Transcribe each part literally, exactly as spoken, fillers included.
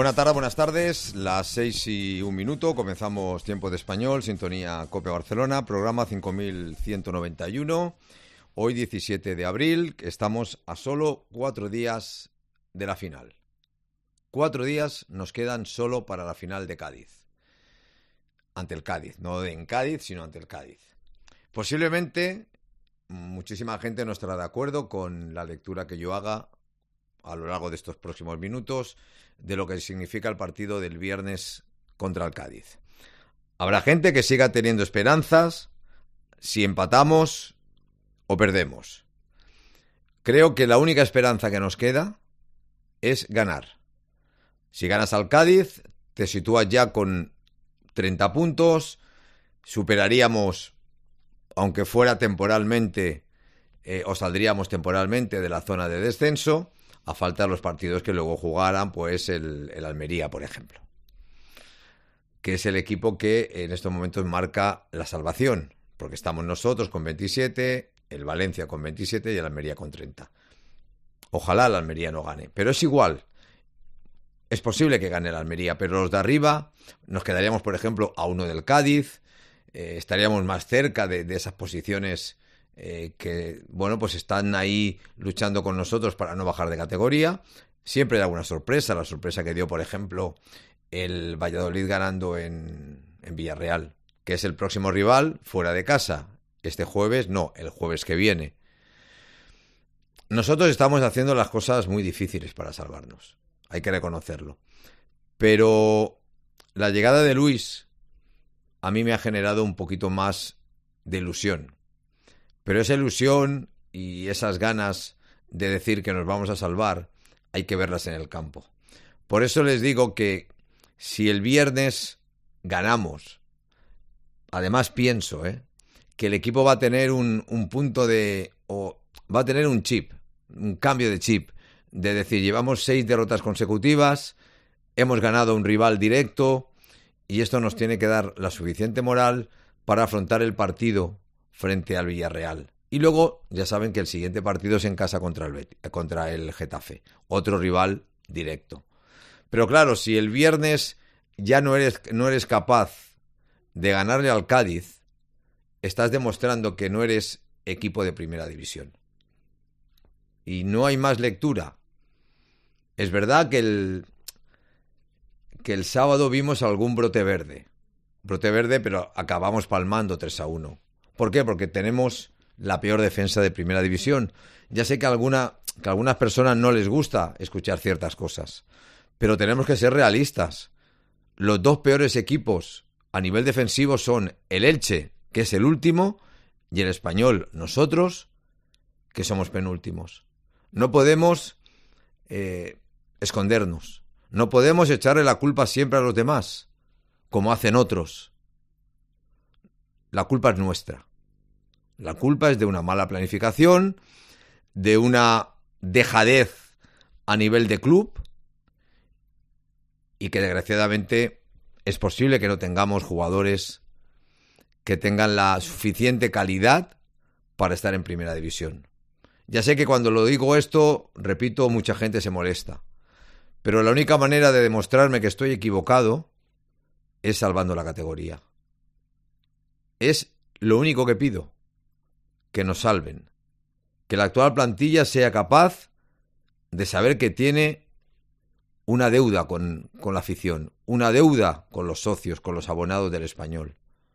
Buenas tardes, buenas tardes, las seis y un minuto, comenzamos Tiempo de Español, sintonía COPE Barcelona, programa cinco mil ciento noventa y uno, hoy diecisiete de abril, estamos a solo cuatro días de la final. Cuatro días nos quedan solo para la final de Cádiz, ante el Cádiz, no en Cádiz, sino ante el Cádiz. Posiblemente muchísima gente no estará de acuerdo con la lectura que yo haga a lo largo de estos próximos minutos de lo que significa el partido del viernes contra el Cádiz. Habrá gente que siga teniendo esperanzas si empatamos o perdemos. Creo que la única esperanza que nos queda es ganar. Si ganas al Cádiz, te sitúas ya con treinta puntos, superaríamos, aunque fuera temporalmente, eh, o saldríamos temporalmente de la zona de descenso, a falta de los partidos que luego jugaran, pues el, el Almería, por ejemplo, que es el equipo que en estos momentos marca la salvación, porque estamos nosotros con veintisiete, el Valencia con veintisiete y el Almería con treinta. Ojalá el Almería no gane, pero es igual. Es posible que gane el Almería, pero los de arriba nos quedaríamos, por ejemplo, a uno del Cádiz, eh, estaríamos más cerca de, de esas posiciones Eh, que, bueno, pues están ahí luchando con nosotros para no bajar de categoría. Siempre hay alguna sorpresa, la sorpresa que dio, por ejemplo, el Valladolid ganando en, en Villarreal, que es el próximo rival fuera de casa. Este jueves, no, el jueves que viene. Nosotros estamos haciendo las cosas muy difíciles para salvarnos, hay que reconocerlo. Pero la llegada de Luis a mí me ha generado un poquito más de ilusión. Pero esa ilusión y esas ganas de decir que nos vamos a salvar, hay que verlas en el campo. Por eso les digo que si el viernes ganamos, además pienso ¿eh? que el equipo va a tener un, un punto de... o va a tener un chip, un cambio de chip, de decir, llevamos seis derrotas consecutivas, hemos ganado un rival directo y esto nos tiene que dar la suficiente moral para afrontar el partido frente al Villarreal. Y luego ya saben que el siguiente partido es en casa contra el, contra el Getafe, otro rival directo. Pero claro, si el viernes ya no eres, no eres capaz de ganarle al Cádiz, estás demostrando que no eres equipo de primera división. Y no hay más lectura. Es verdad que el, que el sábado vimos algún brote verde. Brote verde, pero acabamos palmando tres a uno. ¿Por qué? Porque tenemos la peor defensa de primera división. Ya sé que, alguna, que a algunas personas no les gusta escuchar ciertas cosas, pero tenemos que ser realistas. Los dos peores equipos a nivel defensivo son el Elche, que es el último, y el Español, nosotros, que somos penúltimos. No podemos eh, escondernos. No podemos echarle la culpa siempre a los demás, como hacen otros. La culpa es nuestra. La culpa es de una mala planificación, de una dejadez a nivel de club y que desgraciadamente es posible que no tengamos jugadores que tengan la suficiente calidad para estar en primera división. Ya sé que cuando lo digo esto, repito, mucha gente se molesta, pero la única manera de demostrarme que estoy equivocado es salvando la categoría. Es lo único que pido, que nos salven, que la actual plantilla sea capaz de saber que tiene una deuda con, con la afición, una deuda con los socios, con los abonados del Español.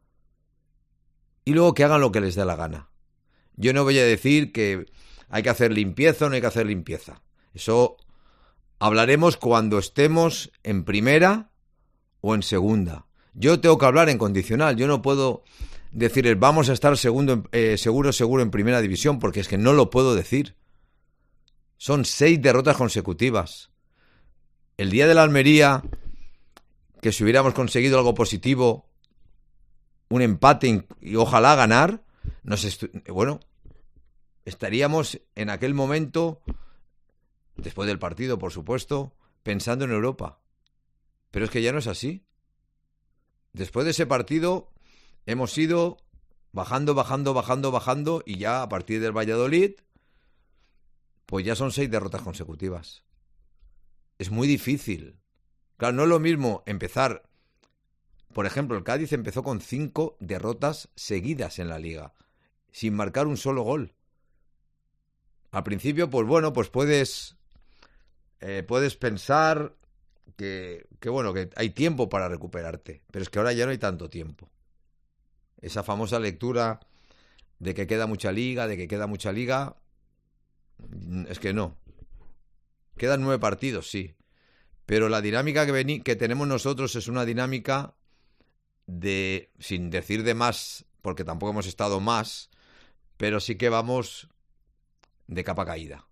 Y luego que hagan lo que les dé la gana. Yo no voy a decir que hay que hacer limpieza o no hay que hacer limpieza. Eso hablaremos cuando estemos en primera o en segunda. Yo tengo que hablar en condicional, yo no puedo decirles vamos a estar segundo, eh, seguro, seguro en primera división, porque es que no lo puedo decir. Son seis derrotas consecutivas. El día de la Almería, que si hubiéramos conseguido algo positivo, un empate y ojalá ganar, nos estu- bueno, estaríamos en aquel momento, después del partido, por supuesto, pensando en Europa. Pero es que ya no es así. Después de ese partido hemos ido bajando, bajando, bajando, bajando y ya a partir del Valladolid, pues ya son seis derrotas consecutivas. Es muy difícil Claro, no es lo mismo empezar. Por ejemplo, el Cádiz empezó con cinco derrotas seguidas en la Liga, sin marcar un solo gol. Al principio, pues bueno, pues puedes, eh, puedes pensar que, que, bueno, que hay tiempo para recuperarte, pero es que ahora ya no hay tanto tiempo. Esa famosa lectura de que queda mucha liga, de que queda mucha liga, es que no. Quedan nueve partidos, sí, pero la dinámica que, veni- que tenemos nosotros es una dinámica de, sin decir de más, porque tampoco hemos estado más, pero sí que vamos de capa caída.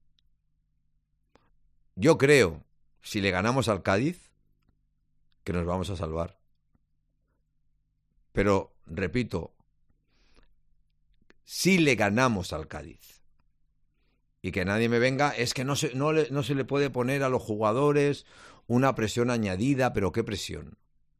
Yo creo, si le ganamos al Cádiz, que nos vamos a salvar. Pero, repito, si le ganamos al Cádiz. Y que nadie me venga, es que no se, no, le, no se le puede poner a los jugadores una presión añadida, pero ¿qué presión?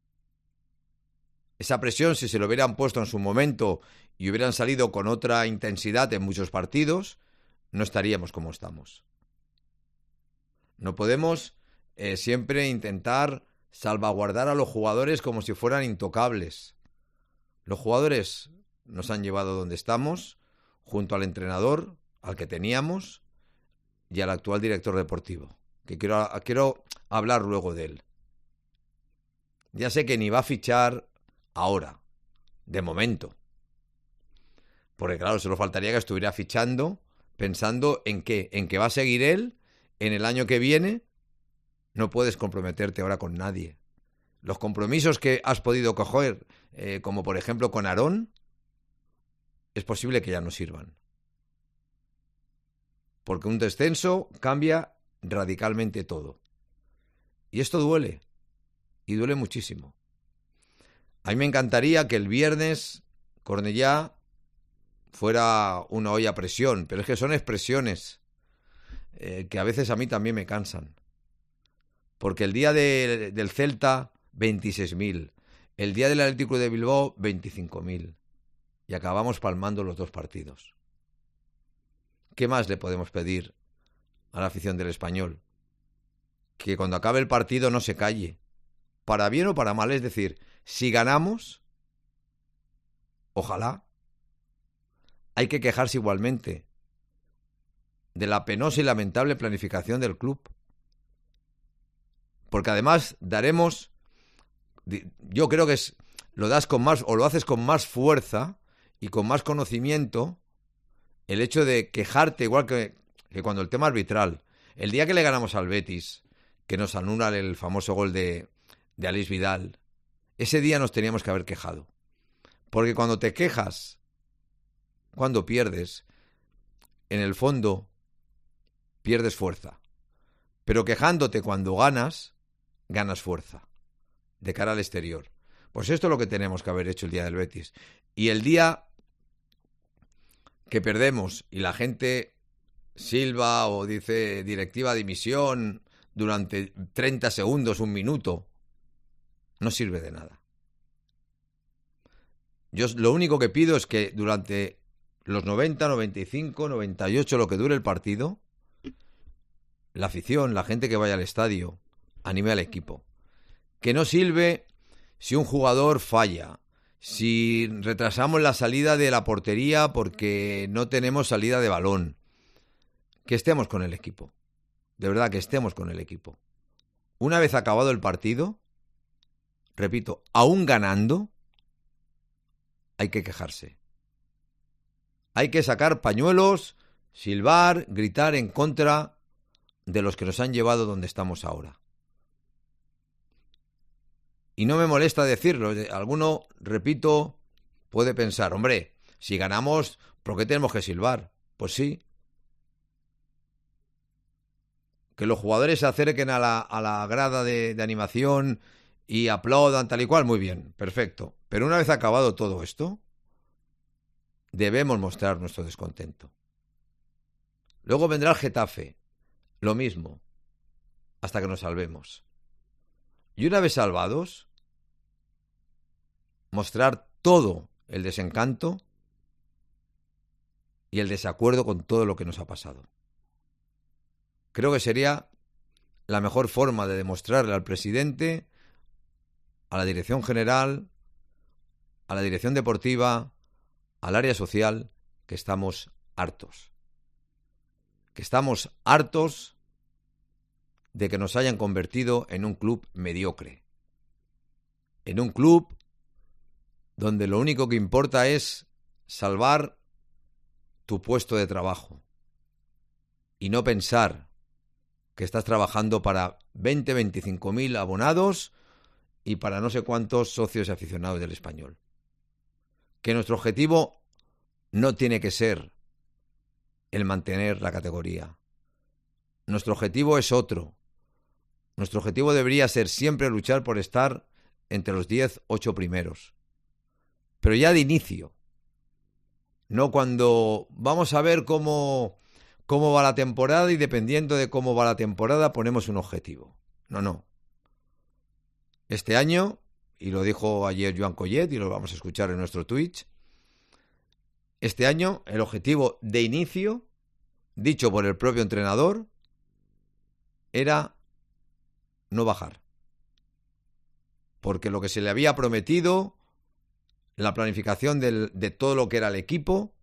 Esa presión, si se lo hubieran puesto en su momento y hubieran salido con otra intensidad en muchos partidos, no estaríamos como estamos. No podemos eh, siempre intentar salvaguardar a los jugadores como si fueran intocables. Los jugadores nos han llevado donde estamos, junto al entrenador, al que teníamos, y al actual director deportivo, que quiero, quiero hablar luego de él. Ya sé que ni va a fichar ahora, de momento. Porque claro, solo faltaría que estuviera fichando pensando en qué, en que va a seguir él en el año que viene. No puedes comprometerte ahora con nadie. Los compromisos que has podido coger, eh, como por ejemplo con Aarón, es posible que ya no sirvan. Porque un descenso cambia radicalmente todo. Y esto duele. Y duele muchísimo. A mí me encantaría que el viernes Cornellá fuera una olla a presión, pero es que son expresiones eh, que a veces a mí también me cansan. Porque el día de, del Celta, veintiséis mil. El día del Atlético de Bilbao, veinticinco mil. Y acabamos palmando los dos partidos. ¿Qué más le podemos pedir a la afición del Español? Que cuando acabe el partido no se calle. Para bien o para mal, es decir, si ganamos, ojalá, hay que quejarse igualmente de la penosa y lamentable planificación del club. Porque además daremos, yo creo que es, lo das con más, o lo haces con más fuerza y con más conocimiento, el hecho de quejarte, igual que, que cuando el tema arbitral, el día que le ganamos al Betis, que nos anula el famoso gol de, de Aleix Vidal, ese día nos teníamos que haber quejado. Porque cuando te quejas, cuando pierdes, en el fondo pierdes fuerza. Pero quejándote cuando ganas, ganas fuerza de cara al exterior. Pues esto es lo que tenemos que haber hecho el día del Betis. Y el día que perdemos y la gente silba o dice directiva dimisión durante treinta segundos, un minuto, no sirve de nada. Yo lo único que pido es que durante los noventa, noventa y cinco, noventa y ocho, lo que dure el partido, la afición, la gente que vaya al estadio, anime al equipo. Que no sirve si un jugador falla, si retrasamos la salida de la portería porque no tenemos salida de balón. Que estemos con el equipo. De verdad, que estemos con el equipo. Una vez acabado el partido, repito, aún ganando, hay que quejarse. Hay que sacar pañuelos, silbar, gritar en contra de los que nos han llevado donde estamos ahora. Y no me molesta decirlo. Alguno, repito, puede pensar, hombre, si ganamos, ¿por qué tenemos que silbar? Pues sí. Que los jugadores se acerquen a la, a la grada de, de animación y aplaudan tal y cual, muy bien, perfecto. Pero una vez acabado todo esto, debemos mostrar nuestro descontento. Luego vendrá el Getafe, lo mismo, hasta que nos salvemos. Y una vez salvados, mostrar todo el desencanto y el desacuerdo con todo lo que nos ha pasado. Creo que sería la mejor forma de demostrarle al presidente, a la dirección general, a la dirección deportiva, al área social, que estamos hartos. Que estamos hartos de que nos hayan convertido en un club mediocre. En un club donde lo único que importa es salvar tu puesto de trabajo y no pensar que estás trabajando para veinte, veinticinco mil abonados y para no sé cuántos socios y aficionados del Español. Que nuestro objetivo no tiene que ser el mantener la categoría. Nuestro objetivo es otro. Nuestro objetivo debería ser siempre luchar por estar entre los diez, ocho primeros. Pero ya de inicio. No cuando vamos a ver cómo, cómo va la temporada y dependiendo de cómo va la temporada ponemos un objetivo. No, no. Este año, y lo dijo ayer Joan Collet y lo vamos a escuchar en nuestro Twitch, este año el objetivo de inicio, dicho por el propio entrenador, era no bajar. Porque lo que se le había prometido, la planificación del, de todo lo que era el equipo,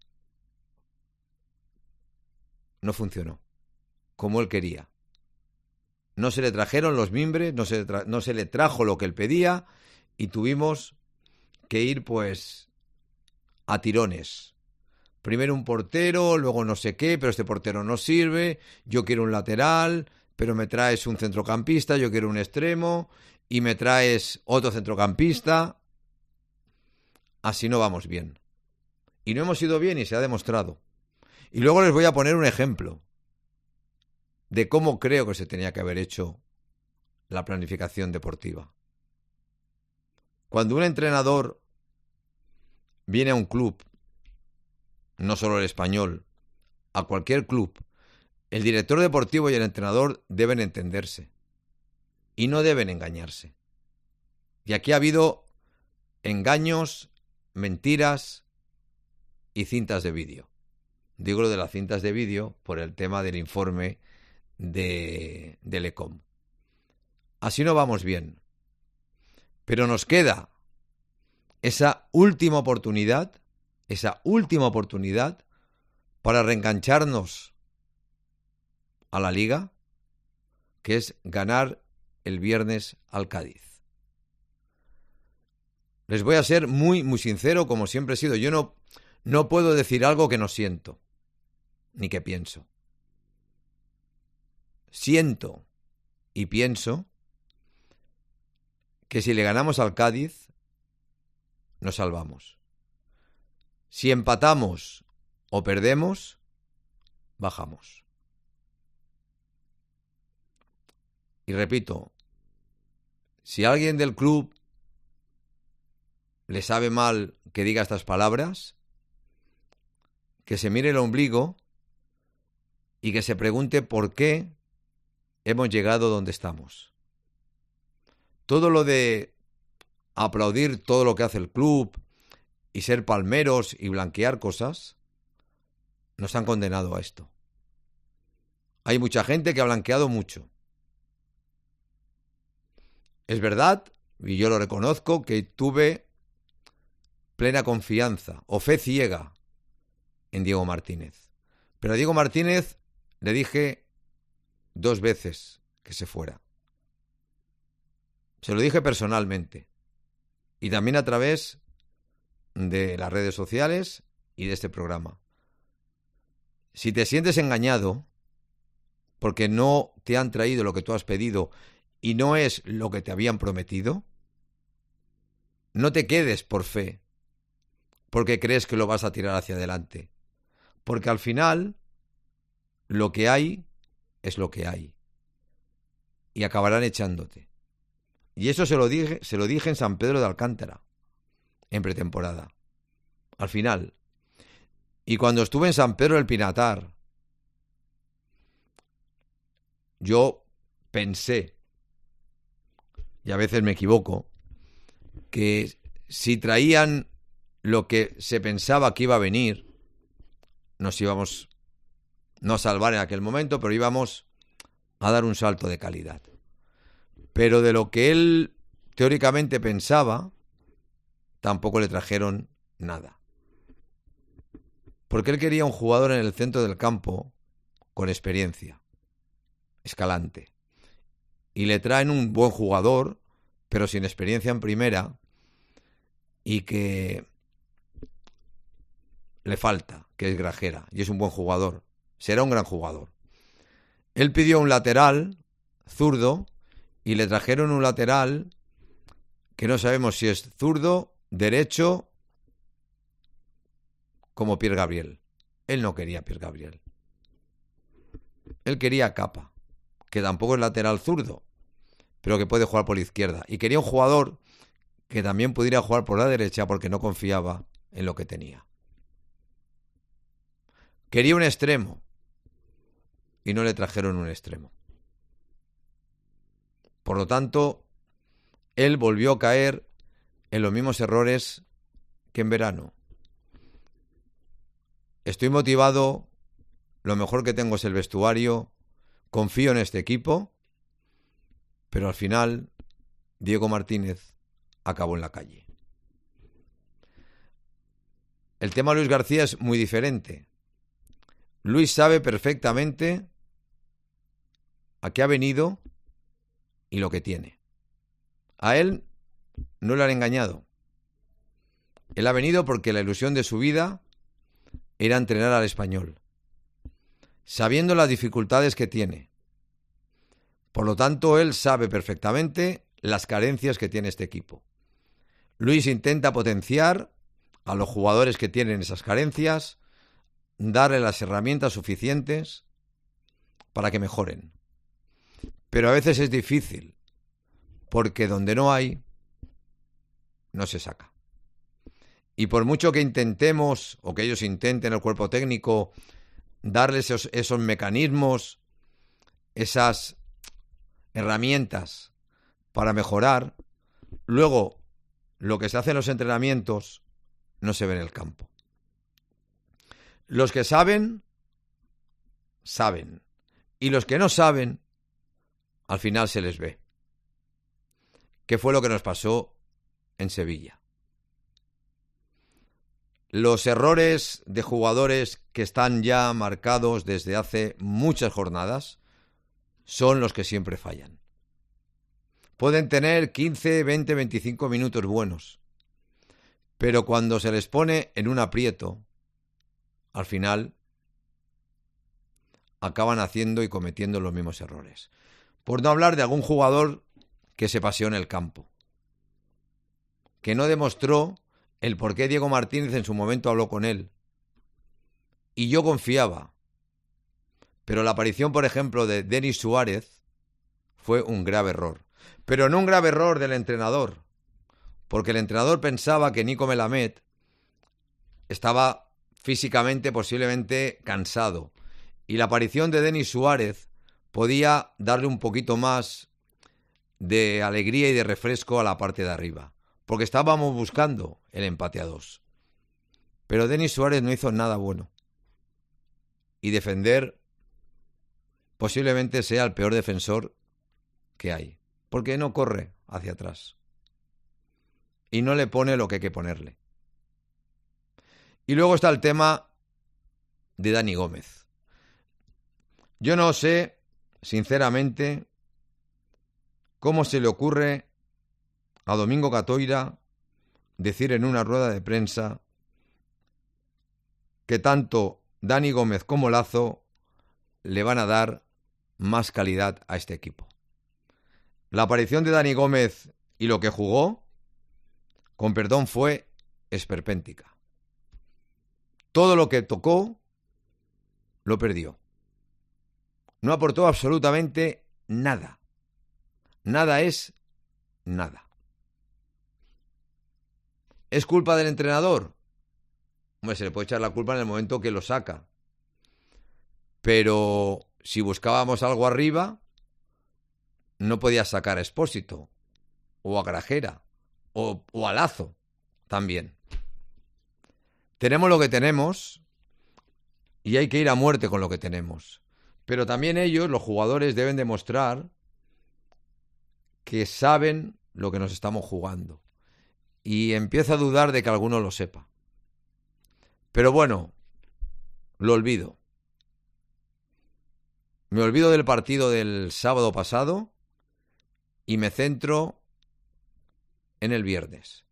no funcionó como él quería. No se le trajeron los mimbres, no se, tra- no se le trajo lo que él pedía y tuvimos que ir pues a tirones. Primero un portero, luego no sé qué, pero este portero no sirve, yo quiero un lateral, pero me traes un centrocampista, yo quiero un extremo y me traes otro centrocampista. Así no vamos bien. Y no hemos ido bien y se ha demostrado. Y luego les voy a poner un ejemplo de cómo creo que se tenía que haber hecho la planificación deportiva. Cuando un entrenador viene a un club, no solo el Español, a cualquier club, el director deportivo y el entrenador deben entenderse y no deben engañarse. Y aquí ha habido engaños, mentiras y cintas de vídeo. Digo lo de las cintas de vídeo por el tema del informe de, del E C O M. Así no vamos bien. Pero nos queda esa última oportunidad, esa última oportunidad para reengancharnos a la Liga, que es ganar el viernes al Cádiz. Les voy a ser muy, muy sincero, como siempre he sido. Yo no, no puedo decir algo que no siento, ni que pienso. Siento y pienso que si le ganamos al Cádiz, nos salvamos. Si empatamos o perdemos, bajamos. Y repito, si alguien del club le sabe mal que diga estas palabras, que se mire el ombligo y que se pregunte por qué hemos llegado donde estamos. Todo lo de aplaudir todo lo que hace el club y ser palmeros y blanquear cosas, nos han condenado a esto. Hay mucha gente que ha blanqueado mucho. Es verdad, y yo lo reconozco, que tuve plena confianza o fe ciega en Diego Martínez. Pero a Diego Martínez le dije dos veces que se fuera. Se lo dije personalmente. Y también a través de las redes sociales y de este programa. Si te sientes engañado porque no te han traído lo que tú has pedido y no es lo que te habían prometido, no te quedes por fe, porque crees que lo vas a tirar hacia adelante. Porque al final, lo que hay es lo que hay. Y acabarán echándote. Y eso se lo dije, se lo dije en San Pedro de Alcántara, en pretemporada. Al final. Y cuando estuve en San Pedro del Pinatar, yo pensé, y a veces me equivoco, que si traían lo que se pensaba que iba a venir, nos íbamos no a salvar en aquel momento, pero íbamos a dar un salto de calidad. Pero de lo que él teóricamente pensaba, tampoco le trajeron nada. Porque él quería un jugador en el centro del campo con experiencia, Escalante. Y le traen un buen jugador, pero sin experiencia en primera, y que le falta, que es Grajera, y es un buen jugador. Será un gran jugador. Él pidió un lateral zurdo y le trajeron un lateral que no sabemos si es zurdo, derecho, como Pierre Gabriel. Él no quería Pierre Gabriel. Él quería Capa, que tampoco es lateral zurdo, pero que puede jugar por la izquierda. Y quería un jugador que también pudiera jugar por la derecha porque no confiaba en lo que tenía. Quería un extremo y no le trajeron un extremo. Por lo tanto, él volvió a caer en los mismos errores que en verano. Estoy motivado, lo mejor que tengo es el vestuario, confío en este equipo, pero al final Diego Martínez acabó en la calle. El tema de Luis García es muy diferente. Luis sabe perfectamente a qué ha venido y lo que tiene. A él no le han engañado. Él ha venido porque la ilusión de su vida era entrenar al Español, sabiendo las dificultades que tiene. Por lo tanto, él sabe perfectamente las carencias que tiene este equipo. Luis intenta potenciar a los jugadores que tienen esas carencias, darle las herramientas suficientes para que mejoren. Pero a veces es difícil, porque donde no hay, no se saca. Y por mucho que intentemos, o que ellos intenten, el cuerpo técnico, darles esos, esos mecanismos, esas herramientas para mejorar, luego lo que se hace en los entrenamientos no se ve en el campo. Los que saben, saben. Y los que no saben, al final se les ve. ¿Qué fue lo que nos pasó en Sevilla? Los errores de jugadores que están ya marcados desde hace muchas jornadas son los que siempre fallan. Pueden tener quince, veinte, veinticinco minutos buenos, pero cuando se les pone en un aprieto, al final acaban haciendo y cometiendo los mismos errores. Por no hablar de algún jugador que se paseó en el campo, que no demostró el por qué Diego Martínez en su momento habló con él. Y yo confiaba. Pero la aparición, por ejemplo, de Denis Suárez fue un grave error. Pero no un grave error del entrenador, porque el entrenador pensaba que Nico Melamed estaba físicamente posiblemente cansado. Y la aparición de Denis Suárez podía darle un poquito más de alegría y de refresco a la parte de arriba, porque estábamos buscando el empate a dos. Pero Denis Suárez no hizo nada bueno. Y defender posiblemente sea el peor defensor que hay, porque no corre hacia atrás. Y no le pone lo que hay que ponerle. Y luego está el tema de Dani Gómez. Yo no sé, sinceramente, cómo se le ocurre a Domingo Catoira decir en una rueda de prensa que tanto Dani Gómez como Lazo le van a dar más calidad a este equipo. La aparición de Dani Gómez y lo que jugó, con perdón, fue esperpéntica. Todo lo que tocó lo perdió. No aportó absolutamente nada. Nada es nada. ¿Es culpa del entrenador? Hombre, se le puede echar la culpa en el momento que lo saca. Pero si buscábamos algo arriba, no podía sacar a Expósito, o a Grajera, o, o a Lazo también. Tenemos lo que tenemos y hay que ir a muerte con lo que tenemos. Pero también ellos, los jugadores, deben demostrar que saben lo que nos estamos jugando. Y empiezo a dudar de que alguno lo sepa. Pero bueno, lo olvido. Me olvido del partido del sábado pasado y me centro en el viernes.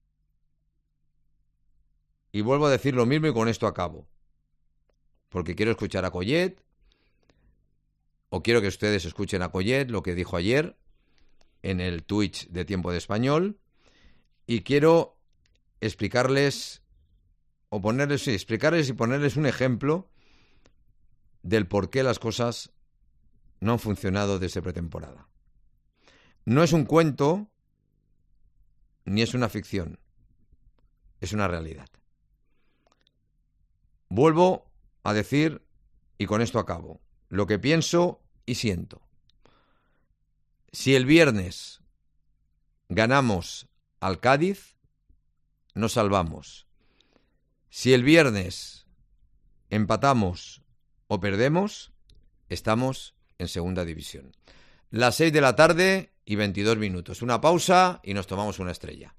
Y vuelvo a decir lo mismo y con esto acabo. Porque quiero escuchar a Collet, o quiero que ustedes escuchen a Collet lo que dijo ayer en el Twitch de Tiempo de Español, y quiero explicarles o ponerles, sí, explicarles y ponerles un ejemplo del por qué las cosas no han funcionado desde pretemporada. No es un cuento ni es una ficción, es una realidad. Vuelvo a decir, y con esto acabo, lo que pienso y siento. Si el viernes ganamos al Cádiz, nos salvamos. Si el viernes empatamos o perdemos, estamos en segunda división. Las seis de la tarde y veintidós minutos. Una pausa y nos tomamos una estrella.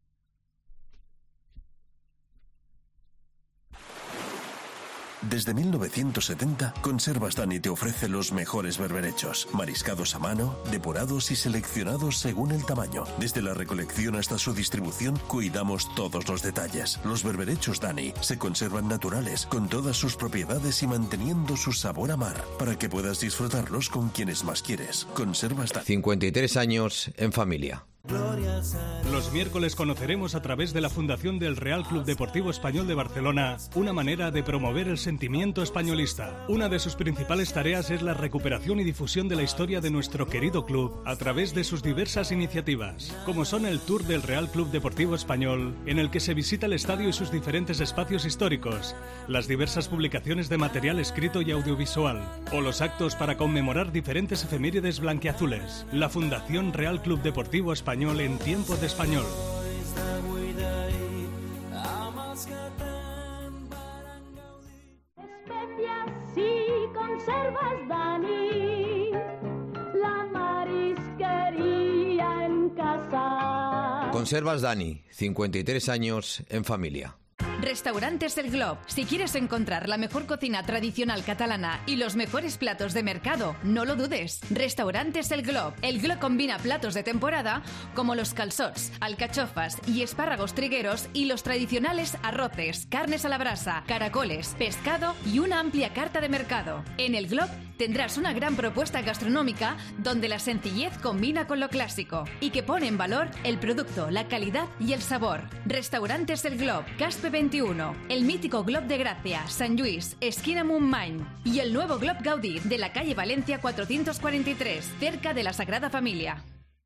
Desde mil novecientos setenta, Conservas Dani te ofrece los mejores berberechos, mariscados a mano, depurados y seleccionados según el tamaño. Desde la recolección hasta su distribución, cuidamos todos los detalles. Los berberechos Dani se conservan naturales, con todas sus propiedades y manteniendo su sabor a mar, para que puedas disfrutarlos con quienes más quieres. Conservas Dani. cincuenta y tres años en familia. Los miércoles conoceremos a través de la Fundación del Real Club Deportivo Español de Barcelona una manera de promover el sentimiento españolista. Una de sus principales tareas es la recuperación y difusión de la historia de nuestro querido club a través de sus diversas iniciativas, como son el Tour del Real Club Deportivo Español, en el que se visita el estadio y sus diferentes espacios históricos, las diversas publicaciones de material escrito y audiovisual, o los actos para conmemorar diferentes efemérides blanquiazules. La Fundación Real Club Deportivo Español en Tiempo de Español. Especias y conservas Dani, la marisquería en casa. Conservas Dani, cincuenta y tres años en familia. Restaurantes El Glob. Si quieres encontrar la mejor cocina tradicional catalana y los mejores platos de mercado, no lo dudes. Restaurantes El Glob. El Glob combina platos de temporada como los calçots, alcachofas y espárragos trigueros y los tradicionales arroces, carnes a la brasa, caracoles, pescado y una amplia carta de mercado. En El Glob tendrás una gran propuesta gastronómica donde la sencillez combina con lo clásico y que pone en valor el producto, la calidad y el sabor. Restaurantes El Glob, Caspe veintiuno, el mítico Glob de Gracia, San Lluís, esquina Montmany, y el nuevo Glob Gaudí de la calle Valencia cuatrocientos cuarenta y tres, cerca de la Sagrada Familia.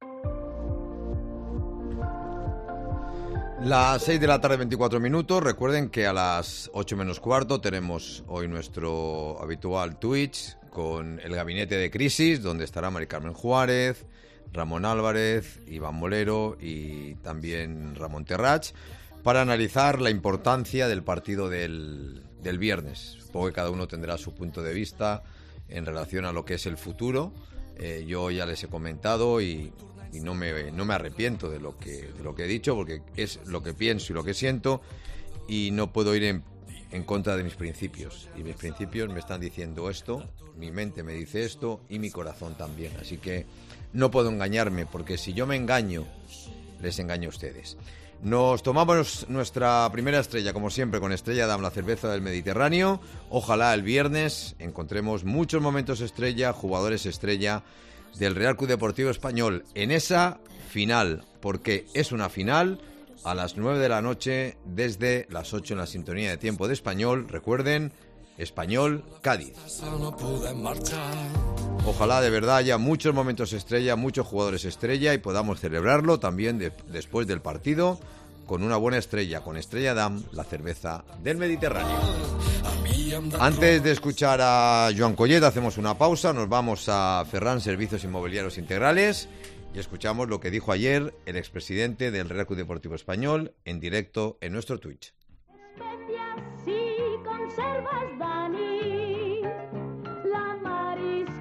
Las seis de la tarde, veinticuatro minutos. Recuerden que a las ocho menos cuarto tenemos hoy nuestro habitual Twitch con el Gabinete de Crisis, donde estará Mari Carmen Juárez, Ramón Álvarez, Iván Molero y también Ramón Terrach, para analizar la importancia del partido del, del viernes. Supongo que cada uno tendrá su punto de vista en relación a lo que es el futuro. Eh, yo ya les he comentado y, y no, me, no me arrepiento de lo, que, de lo que he dicho, porque es lo que pienso y lo que siento, y no puedo ir en, en contra de mis principios. Y mis principios me están diciendo esto, mi mente me dice esto y mi corazón también. Así que no puedo engañarme, porque si yo me engaño, les engaño a ustedes. Nos tomamos nuestra primera estrella, como siempre, con Estrella Damm, la cerveza del Mediterráneo. Ojalá el viernes encontremos muchos momentos estrella, jugadores estrella del Real Club Deportivo Español en esa final, porque es una final a las nueve de la noche desde las ocho en la sintonía de Tiempo de Español. Recuerden, Español Cádiz. Ojalá de verdad haya muchos momentos estrella, muchos jugadores estrella y podamos celebrarlo también de, después del partido con una buena estrella, con Estrella Damm, la cerveza del Mediterráneo. Antes de escuchar a Joan Collet, hacemos una pausa, nos vamos a Ferran Servicios Inmobiliarios Integrales y escuchamos lo que dijo ayer el expresidente del Real Club Deportivo Español en directo en nuestro Twitch. Especias y conservas Dani, la marisquería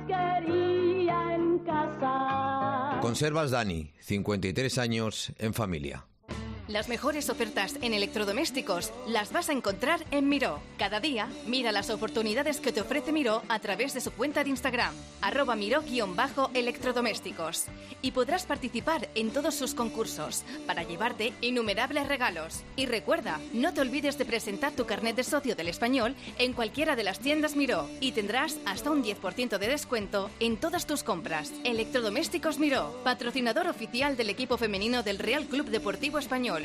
Conservas Dani, cincuenta y tres años en familia. Las mejores ofertas en electrodomésticos las vas a encontrar en Miró. Cada día, mira las oportunidades que te ofrece Miró a través de su cuenta de Instagram, arroba Miró-electrodomésticos. Y podrás participar en todos sus concursos para llevarte innumerables regalos. Y recuerda, no te olvides de presentar tu carnet de socio del Español en cualquiera de las tiendas Miró y tendrás hasta un diez por ciento de descuento en todas tus compras. Electrodomésticos Miró, patrocinador oficial del equipo femenino del Real Club Deportivo Español.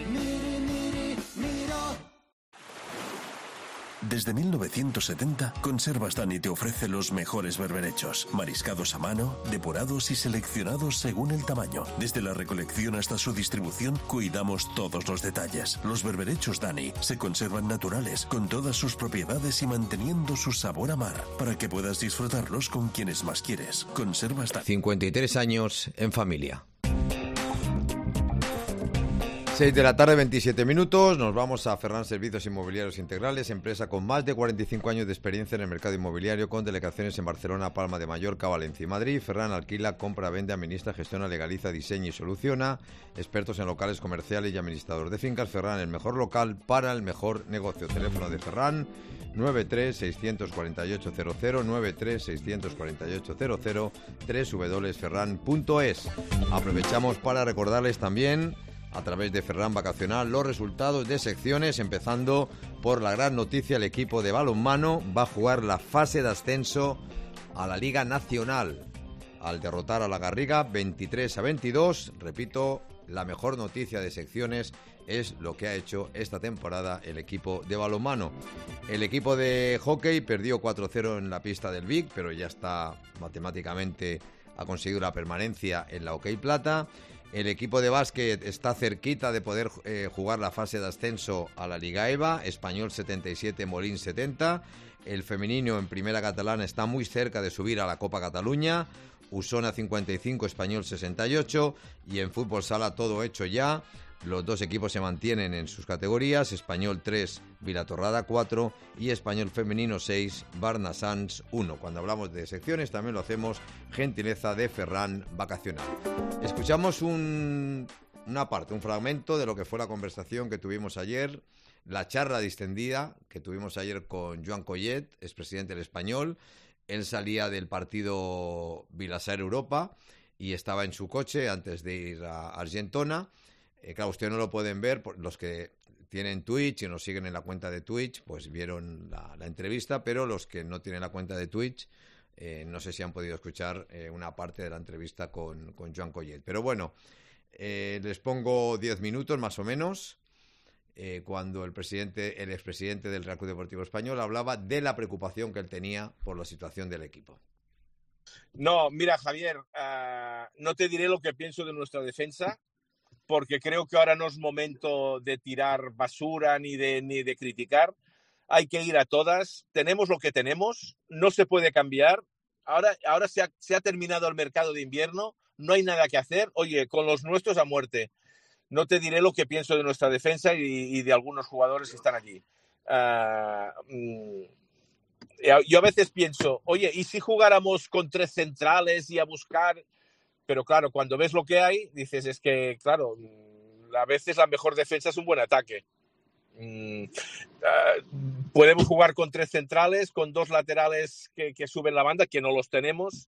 Desde mil novecientos setenta, Conservas Dani te ofrece los mejores berberechos, mariscados a mano, depurados y seleccionados según el tamaño. Desde la recolección hasta su distribución, cuidamos todos los detalles. Los berberechos Dani se conservan naturales, con todas sus propiedades y manteniendo su sabor a mar, para que puedas disfrutarlos con quienes más quieres. Conservas Dani. cincuenta y tres años en familia. seis de la tarde, veintisiete minutos, nos vamos a Ferran Servicios Inmobiliarios Integrales, empresa con más de cuarenta y cinco años de experiencia en el mercado inmobiliario, con delegaciones en Barcelona, Palma de Mallorca, Valencia y Madrid. Ferran alquila, compra, vende, administra, gestiona, legaliza, diseña y soluciona. Expertos en locales comerciales y administrador de fincas. Ferran, el mejor local para el mejor negocio. Teléfono de Ferran, nueve tres seis cuatro ocho cero cero, nueve tres seis cuatro ocho cero cero, doble u doble u doble u punto ferran punto es. Aprovechamos para recordarles también, a través de Ferran Vacacional, los resultados de secciones, empezando por la gran noticia: el equipo de balonmano va a jugar la fase de ascenso a la Liga Nacional al derrotar a la Garriga veintitrés a veintidós. Repito, la mejor noticia de secciones es lo que ha hecho esta temporada el equipo de balonmano. El equipo de hockey perdió cuatro cero en la pista del Vic, pero ya está matemáticamente, ha conseguido la permanencia en la Hockey Plata. El equipo de básquet está cerquita de poder eh, jugar la fase de ascenso a la Liga E V A, Español setenta y siete, Molins setenta. El femenino en primera catalana está muy cerca de subir a la Copa Cataluña, Usona cincuenta y cinco, Español sesenta y ocho. Y en fútbol sala todo hecho ya. Los dos equipos se mantienen en sus categorías: Español tres, Vilatorrada cuatro y Español femenino seis, Barnasans uno. Cuando hablamos de secciones también lo hacemos gentileza de Ferran Vacacional. Escuchamos un, una parte, un fragmento de lo que fue la conversación que tuvimos ayer, la charla distendida que tuvimos ayer con Joan Collet, expresidente del Español. Él salía del partido Vilassar Europa y estaba en su coche antes de ir a Argentona. Eh, claro, ustedes no lo pueden ver, los que tienen Twitch y nos siguen en la cuenta de Twitch, pues vieron la, la entrevista, pero los que no tienen la cuenta de Twitch, eh, no sé si han podido escuchar eh, una parte de la entrevista con, con Joan Collet. Pero bueno, eh, les pongo diez minutos más o menos, eh, cuando el presidente, el expresidente del Real Club Deportivo Español hablaba de la preocupación que él tenía por la situación del equipo. No, mira, Javier, uh, no te diré lo que pienso de nuestra defensa, porque creo que ahora no es momento de tirar basura ni de, ni de criticar. Hay que ir a todas. Tenemos lo que tenemos, no se puede cambiar. Ahora, ahora se, ha, se ha terminado el mercado de invierno, no hay nada que hacer. Oye, con los nuestros a muerte. No te diré lo que pienso de nuestra defensa y, y de algunos jugadores que están allí. Uh, yo a veces pienso, oye, ¿y si jugáramos con tres centrales y a buscar...? Pero claro, cuando ves lo que hay, dices, es que, claro, a veces la mejor defensa es un buen ataque. Mm, uh, podemos jugar con tres centrales, con dos laterales que, que suben la banda, que no los tenemos,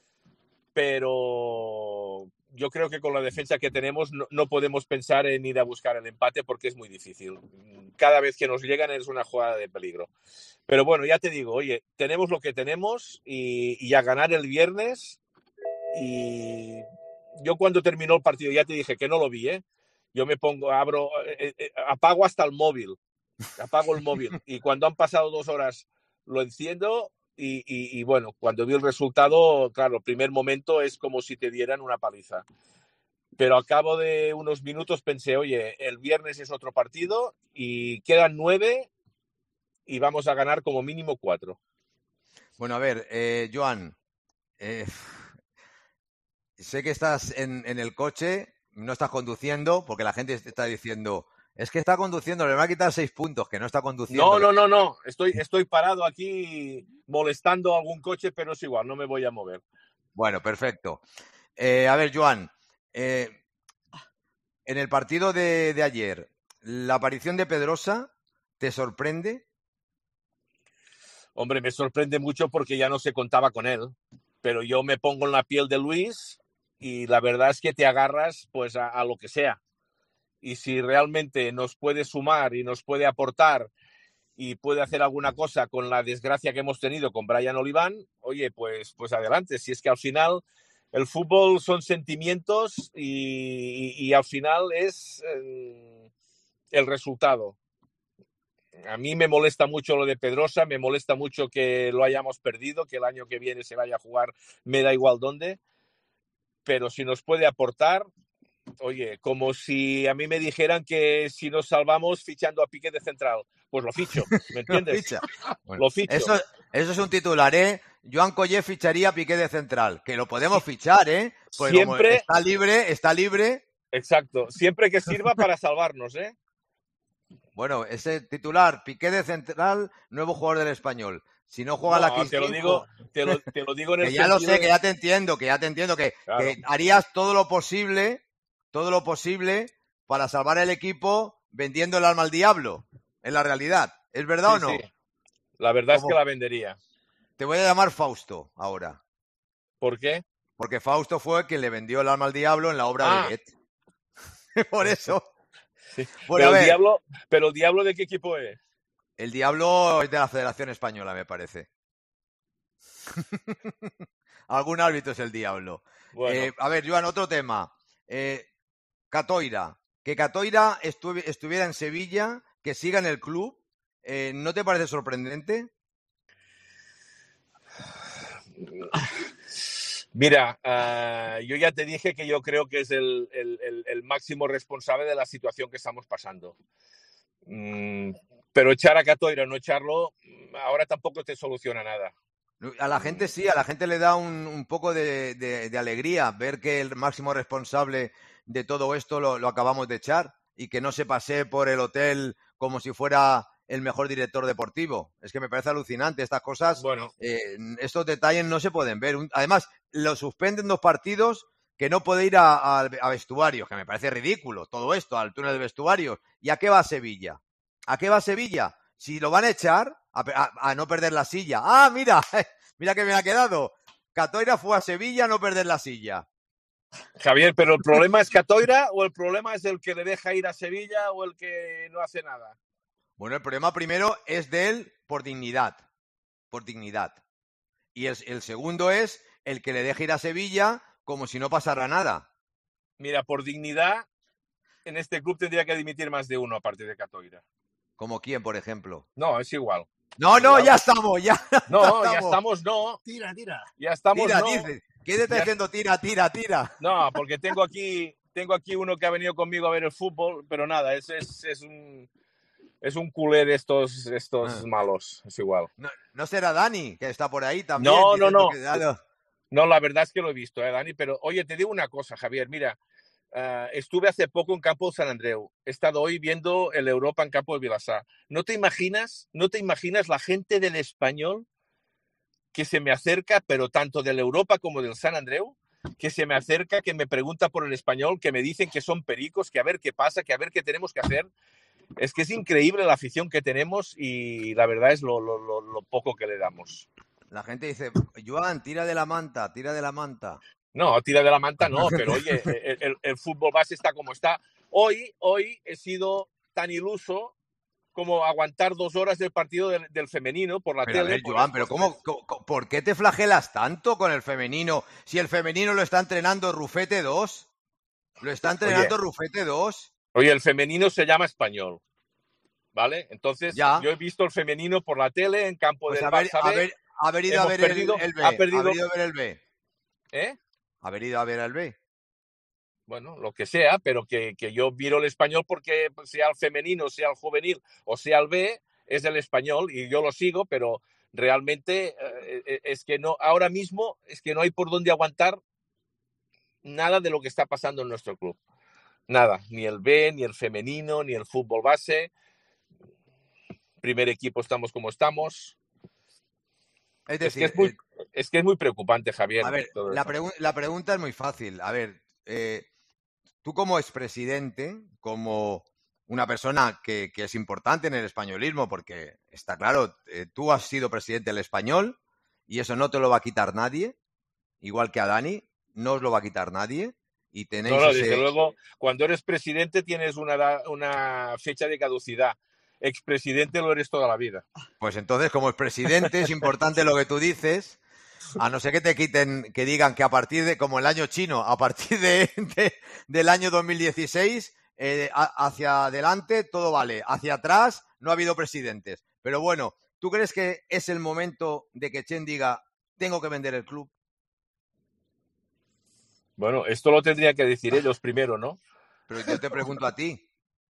pero yo creo que con la defensa que tenemos no, no podemos pensar en ir a buscar el empate porque es muy difícil. Cada vez que nos llegan es una jugada de peligro. Pero bueno, ya te digo, oye, tenemos lo que tenemos y, y a ganar el viernes. Y yo cuando terminó el partido, ya te dije que no lo vi, ¿eh? Yo me pongo, abro, eh, eh, apago hasta el móvil, apago el móvil. Y cuando han pasado dos horas lo enciendo y, y, y bueno, cuando vi el resultado, claro, el primer momento es como si te dieran una paliza. Pero al cabo de unos minutos pensé, oye, el viernes es otro partido y quedan nueve y vamos a ganar como mínimo cuatro. Bueno, a ver, eh, Joan, eh... sé que estás en, en el coche, no estás conduciendo, porque la gente está diciendo, es que está conduciendo, le va a quitar seis puntos, que no está conduciendo. No, no, no, no, estoy, estoy parado aquí molestando a algún coche, pero es igual, no me voy a mover. Bueno, perfecto. Eh, a ver, Joan, Eh, en el partido de, de ayer, ¿la aparición de Pedrosa te sorprende? Hombre, me sorprende mucho porque ya no se contaba con él, pero yo me pongo en la piel de Luis y la verdad es que te agarras pues a, a lo que sea. Y si realmente nos puede sumar y nos puede aportar y puede hacer alguna cosa con la desgracia que hemos tenido con Brian Oliván, oye, pues, pues adelante. Si es que al final el fútbol son sentimientos y, y, y al final es eh, el resultado. A mí me molesta mucho lo de Pedrosa, me molesta mucho que lo hayamos perdido, que el año que viene se vaya a jugar, me da igual dónde, pero si nos puede aportar, oye, como si a mí me dijeran que si nos salvamos fichando a Piqué de central, pues lo ficho, ¿me entiendes? Lo ficha. Bueno, lo ficho. Eso, eso es un titular, ¿eh? Joan Collet ficharía a Piqué de central, que lo podemos sí. fichar, ¿eh? Porque siempre como está libre, está libre. Exacto, siempre que sirva para salvarnos, ¿eh? Bueno, ese titular, Piqué de central, nuevo jugador del Español. Si no juega no, la quince, te lo digo, te lo, te lo digo en el que ya sentido lo sé, que ya te entiendo, que ya te entiendo, que, claro. que harías todo lo posible, todo lo posible para salvar el equipo vendiendo el alma al diablo, en la realidad. ¿Es verdad sí, o no? Sí. La verdad ¿Cómo? Es que la vendería. Te voy a llamar Fausto ahora. ¿Por qué? Porque Fausto fue quien le vendió el alma al diablo en la obra ah. de Goethe. Por eso. Sí. Bueno, pero, el diablo, pero el diablo, ¿de qué equipo es? El diablo es de la Federación Española, me parece. Algún árbitro es el diablo. Bueno. Eh, a ver, Joan, otro tema. Eh, Catoira. Que Catoira estu estuviera en Sevilla, que siga en el club. Eh, ¿No te parece sorprendente? Mira, uh, yo ya te dije que yo creo que es el, el, el, el máximo responsable de la situación que estamos pasando. Mm, pero echar a Catoira o no echarlo, ahora tampoco te soluciona nada. A la gente sí, a la gente le da un, un poco de, de, de alegría ver que el máximo responsable de todo esto lo, lo acabamos de echar y que no se pase por el hotel como si fuera el mejor director deportivo. Es que me parece alucinante estas cosas. Bueno. Eh, estos detalles no se pueden ver. Además, lo suspenden dos partidos que no puede ir a, a, a vestuarios, que me parece ridículo todo esto, al túnel de vestuarios. ¿Y a qué va Sevilla? ¿A qué va Sevilla? Si lo van a echar, a, a, a no perder la silla. ¡Ah, mira! Mira que me ha quedado. Catoira fue a Sevilla a no perder la silla. Javier, ¿pero el problema es Catoira o el problema es el que le deja ir a Sevilla o el que no hace nada? Bueno, el problema primero es de él por dignidad. Por dignidad. Y el, el segundo es el que le deja ir a Sevilla como si no pasara nada. Mira, por dignidad, en este club tendría que dimitir más de uno aparte de Catoira. ¿Como quién, por ejemplo? No, es igual. No, no, ya estamos, ya. No, estamos. ya estamos, no. Tira, tira. Ya estamos, tira, no. dice. ¿Qué te está diciendo tira, tira, tira? No, porque tengo aquí, tengo aquí uno que ha venido conmigo a ver el fútbol, pero nada, es, es, es un es un culé de estos, estos ah. malos, es igual. No, no será Dani, que está por ahí también. No, no, no. Que, claro. No, la verdad es que lo he visto, ¿eh, Dani? Pero, oye, te digo una cosa, Javier, mira, uh, estuve hace poco en Campo de San Andreu, he estado hoy viendo el Europa en Campo de Vilassar. ¿No te imaginas, no te imaginas la gente del Español que se me acerca, pero tanto del Europa como del San Andreu, que se me acerca, que me pregunta por el Español, que me dicen que son pericos, que a ver qué pasa, que a ver qué tenemos que hacer? Es que es increíble la afición que tenemos y la verdad es lo, lo, lo, lo poco que le damos. La gente dice, Joan, tira de la manta, tira de la manta. No, tira de la manta no, pero oye, el, el, el fútbol base está como está. Hoy, hoy he sido tan iluso como aguantar dos horas del partido del, del femenino por la pero tele. A ver, Joan, pero ¿cómo, cómo, ¿por qué te flagelas tanto con el femenino? Si el femenino lo está entrenando Rufete dos, lo está entrenando oye, Rufete dos. Oye, el femenino se llama Español, ¿vale? Entonces, ya. Yo he visto el femenino por la tele en campo pues del haber, Barça B. Haber, haber ido a ver perdido, el, el B. Ha perdido... Haber ido a ver el B. ¿Eh? Haber ido a ver el B. Bueno, lo que sea, pero que, que yo miro el Español porque sea el femenino, sea el juvenil o sea el B, es el Español y yo lo sigo, pero realmente eh, es que no, ahora mismo es que no hay por dónde aguantar nada de lo que está pasando en nuestro club. Nada, ni el B, ni el femenino, ni el fútbol base. Primer equipo estamos como estamos. Es decir, es que es muy, es que es muy preocupante, Javier. A ver, la, pregu la pregunta es muy fácil. A ver, eh, tú como expresidente, como una persona que, que es importante en el españolismo, porque está claro, eh, tú has sido presidente del Español y eso no te lo va a quitar nadie, igual que a Dani, no os lo va a quitar nadie. Y tenéis no, no, ese... desde luego, cuando eres presidente tienes una, una fecha de caducidad. Expresidente lo eres toda la vida. Pues entonces, como expresidente, es importante lo que tú dices, a no ser que te quiten, que digan que a partir de, como el año chino, a partir de, de del año dos mil dieciséis, eh, a, hacia adelante todo vale, hacia atrás no ha habido presidentes. Pero bueno, ¿tú crees que es el momento de que Chen diga, tengo que vender el club? Bueno, esto lo tendría que decir ellos primero, ¿no? Pero yo te pregunto a ti.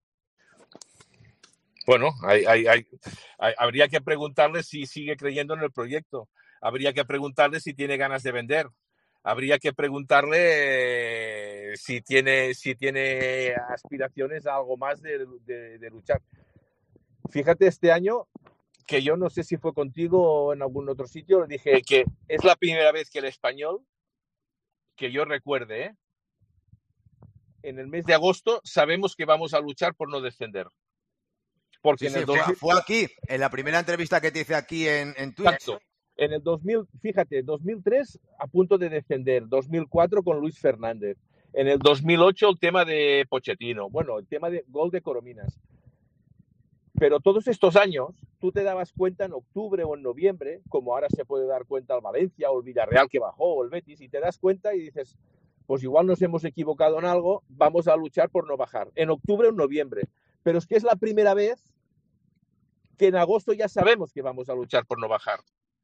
Bueno, hay, hay, hay, hay, habría que preguntarle si sigue creyendo en el proyecto. Habría que preguntarle si tiene ganas de vender. Habría que preguntarle eh, si tiene, si tiene aspiraciones a algo más de, de, de luchar. Fíjate, este año, que yo no sé si fue contigo o en algún otro sitio, dije que es la primera vez que el Español, que yo recuerde, ¿eh? en el mes de agosto sabemos que vamos a luchar por no descender. Porque sí, en el sí, dos mil... fue, fue aquí, en la primera entrevista que te hice aquí en, en Twitch. Exacto. En el dos mil, fíjate, dos mil tres a punto de descender, dos mil cuatro con Luis Fernández, en el dos mil ocho el tema de Pochettino, bueno, el tema de gol de Corominas. Pero todos estos años, tú te dabas cuenta en octubre o en noviembre, como ahora se puede dar cuenta el Valencia o el Villarreal que bajó o el Betis, y te das cuenta y dices, pues igual nos hemos equivocado en algo, vamos a luchar por no bajar. En octubre o en noviembre. Pero es que es la primera vez que en agosto ya sabemos que vamos a luchar por no bajar.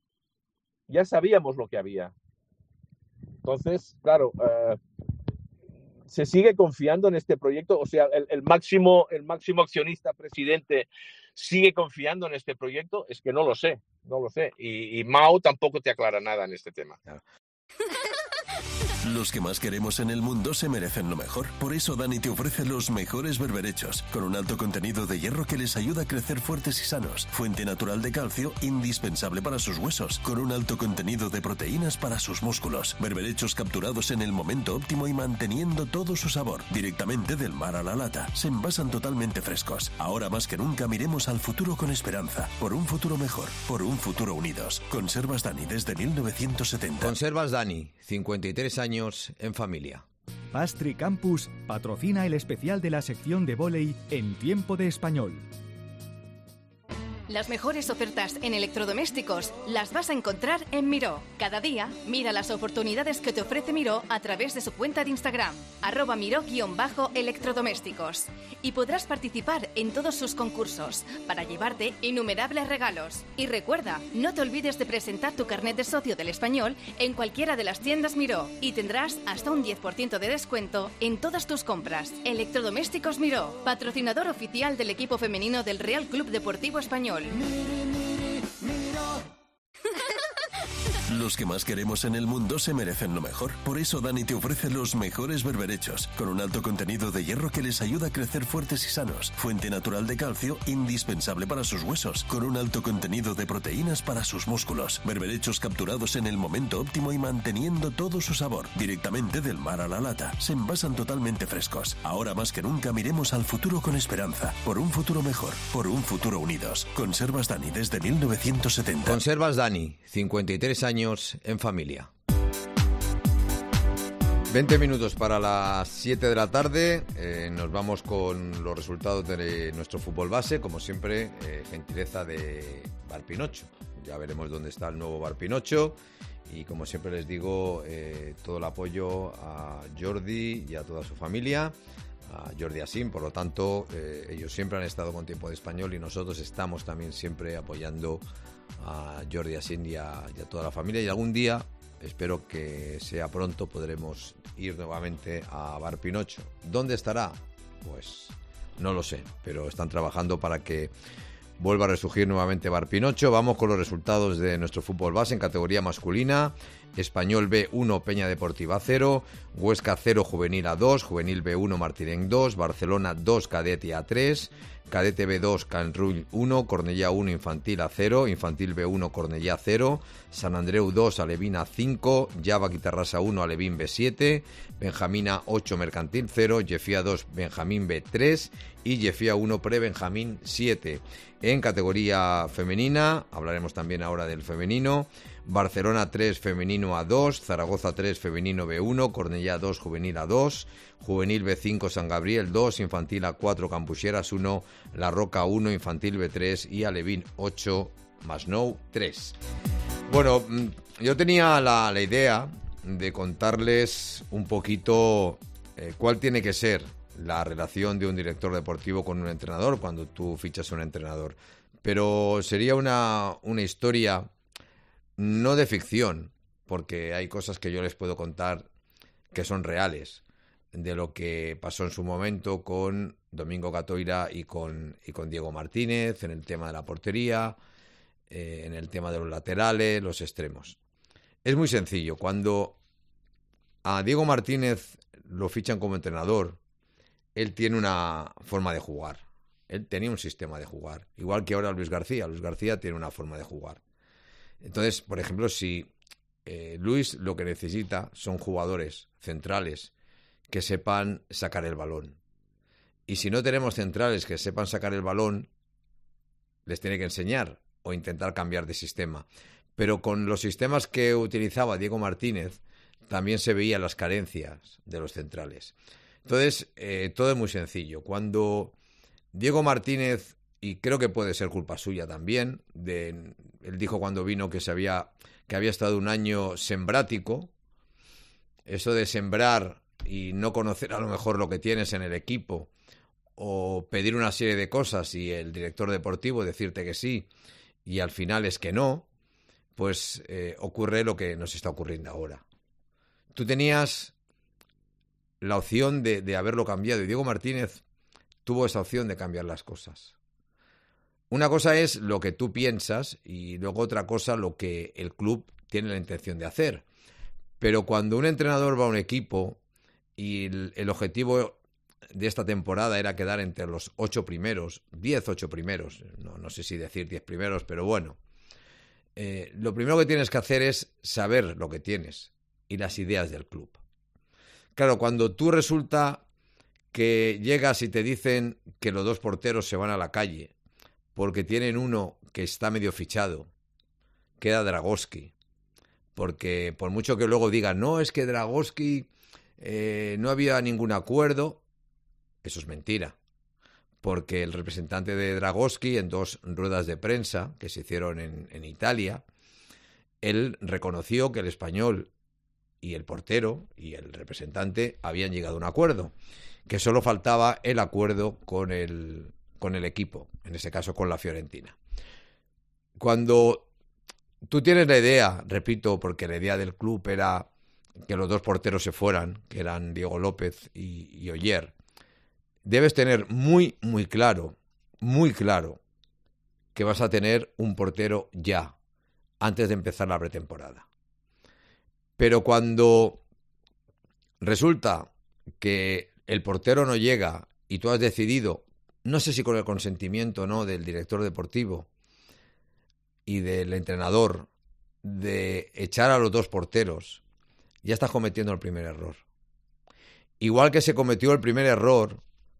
Ya sabíamos lo que había. Entonces, claro, eh, se sigue confiando en este proyecto. O sea, el, el, máximo, el máximo accionista, presidente, sigue confiando en este proyecto. Es que no lo sé, no lo sé. Y, y Mao tampoco te aclara nada en este tema. Claro. Los que más queremos en el mundo se merecen lo mejor. Por eso Dani te ofrece los mejores berberechos, con un alto contenido de hierro que les ayuda a crecer fuertes y sanos. Fuente natural de calcio, indispensable para sus huesos, con un alto contenido de proteínas para sus músculos. Berberechos capturados en el momento óptimo y manteniendo todo su sabor. Directamente del mar a la lata. Se envasan totalmente frescos. Ahora más que nunca miremos al futuro con esperanza. Por un futuro mejor. Por un futuro unidos. Conservas Dani desde mil novecientos setenta. Conservas Dani, cincuenta y tres años en familia. Pastry Campus patrocina el especial de la sección de vóley en Tiempo de Español. Las mejores ofertas en electrodomésticos las vas a encontrar en Miró. Cada día, mira las oportunidades que te ofrece Miró a través de su cuenta de Instagram, arroba Miró-electrodomésticos. Y podrás participar en todos sus concursos para llevarte innumerables regalos. Y recuerda, no te olvides de presentar tu carnet de socio del Español en cualquiera de las tiendas Miró y tendrás hasta un diez por ciento de descuento en todas tus compras. Electrodomésticos Miró, patrocinador oficial del equipo femenino del Real Club Deportivo Español. Los que más queremos en el mundo se merecen lo mejor. Por eso Dani te ofrece los mejores berberechos, con un alto contenido de hierro que les ayuda a crecer fuertes y sanos. Fuente natural de calcio, indispensable para sus huesos, con un alto contenido de proteínas para sus músculos. Berberechos capturados en el momento óptimo y manteniendo todo su sabor. Directamente del mar a la lata. Se envasan totalmente frescos. Ahora más que nunca miremos al futuro con esperanza. Por un futuro mejor. Por un futuro unidos. Conservas Dani desde mil novecientos setenta. Conservas Dani, cincuenta y tres años en familia. veinte minutos para las siete de la tarde. Eh, nos vamos con los resultados de nuestro fútbol base. Como siempre, eh, gentileza de Bar Pinocho. Ya veremos dónde está el nuevo Bar Pinocho. Y como siempre les digo, eh, todo el apoyo a Jordi y a toda su familia. A Jordi Asim, por lo tanto, eh, ellos siempre han estado con Tiempo de Español y nosotros estamos también siempre apoyando a Jordi Asim y a, y a toda la familia. Y algún día, espero que sea pronto, podremos ir nuevamente a Bar Pinocho. ¿Dónde estará? Pues no lo sé, pero están trabajando para que vuelve a resurgir nuevamente Barpinocho. Vamos con los resultados de nuestro fútbol base en categoría masculina. Español B uno, Peña Deportiva cero, Huesca cero, Juvenil A dos, Juvenil B uno, Martirén dos, Barcelona dos, Cadete A tres, Cadete B dos, Can Rull uno, Cornellá uno, Infantil A cero, Infantil B uno, Cornellá cero, Sant Andreu dos, Alevín A cinco, Java Guitarrasa uno, Alevín B siete, Benjamín A ocho, Mercantil cero, Jefía dos, Benjamín B tres y Jefía uno, Pre-Benjamín siete. En categoría femenina, hablaremos también ahora del femenino, Barcelona tres, Femenino A dos, Zaragoza tres, Femenino B uno, Cornellá dos, Juvenil A dos, Juvenil B cinco, San Gabriel dos, Infantil A cuatro, Campucheras uno, La Roca uno, Infantil B tres y Alevín ocho, Masnou tres. Bueno, yo tenía la, la idea de contarles un poquito eh, cuál tiene que ser la relación de un director deportivo con un entrenador cuando tú fichas a un entrenador. Pero sería una, una historia no de ficción, porque hay cosas que yo les puedo contar que son reales, de lo que pasó en su momento con Domingo Catoira y con, y con Diego Martínez, en el tema de la portería, eh, en el tema de los laterales, los extremos. Es muy sencillo. Cuando a Diego Martínez lo fichan como entrenador, él tiene una forma de jugar. Él tenía un sistema de jugar. Igual que ahora Luis García. Luis García tiene una forma de jugar. Entonces, por ejemplo, si eh, Luis lo que necesita son jugadores centrales que sepan sacar el balón. Y si no tenemos centrales que sepan sacar el balón, les tiene que enseñar o intentar cambiar de sistema. Pero con los sistemas que utilizaba Diego Martínez, también se veían las carencias de los centrales. Entonces, eh, todo es muy sencillo. Cuando Diego Martínez, y creo que puede ser culpa suya también, de, él dijo cuando vino que, se había, que había estado un año sembrático, eso de sembrar y no conocer a lo mejor lo que tienes en el equipo, o pedir una serie de cosas y el director deportivo decirte que sí, y al final es que no, pues eh, ocurre lo que nos está ocurriendo ahora. Tú tenías la opción de, de haberlo cambiado, y Diego Martínez tuvo esa opción de cambiar las cosas. Una cosa es lo que tú piensas y luego otra cosa lo que el club tiene la intención de hacer. Pero cuando un entrenador va a un equipo y el, el objetivo de esta temporada era quedar entre los ocho primeros, diez, ocho primeros, no, no sé si decir diez primeros, pero bueno, eh, lo primero que tienes que hacer es saber lo que tienes y las ideas del club. Claro, cuando tú resulta que llegas y te dicen que los dos porteros se van a la calle porque tienen uno que está medio fichado, queda Dragowski, porque por mucho que luego digan, no, es que Dragowski eh, no había ningún acuerdo, eso es mentira, porque el representante de Dragowski en dos ruedas de prensa que se hicieron en, en Italia, él reconoció que el español y el portero y el representante habían llegado a un acuerdo, que solo faltaba el acuerdo con el, con el equipo, en ese caso con la Fiorentina. Cuando tú tienes la idea, repito, porque la idea del club era que los dos porteros se fueran, que eran Diego López y, y Oyer, debes tener muy, muy claro, muy claro, que vas a tener un portero ya, antes de empezar la pretemporada. Pero cuando resulta que el portero no llega y tú has decidido, no sé si con el consentimiento o no del director deportivo y del entrenador, de echar a los dos porteros, ya estás cometiendo el primer error. Igual que se cometió el primer error,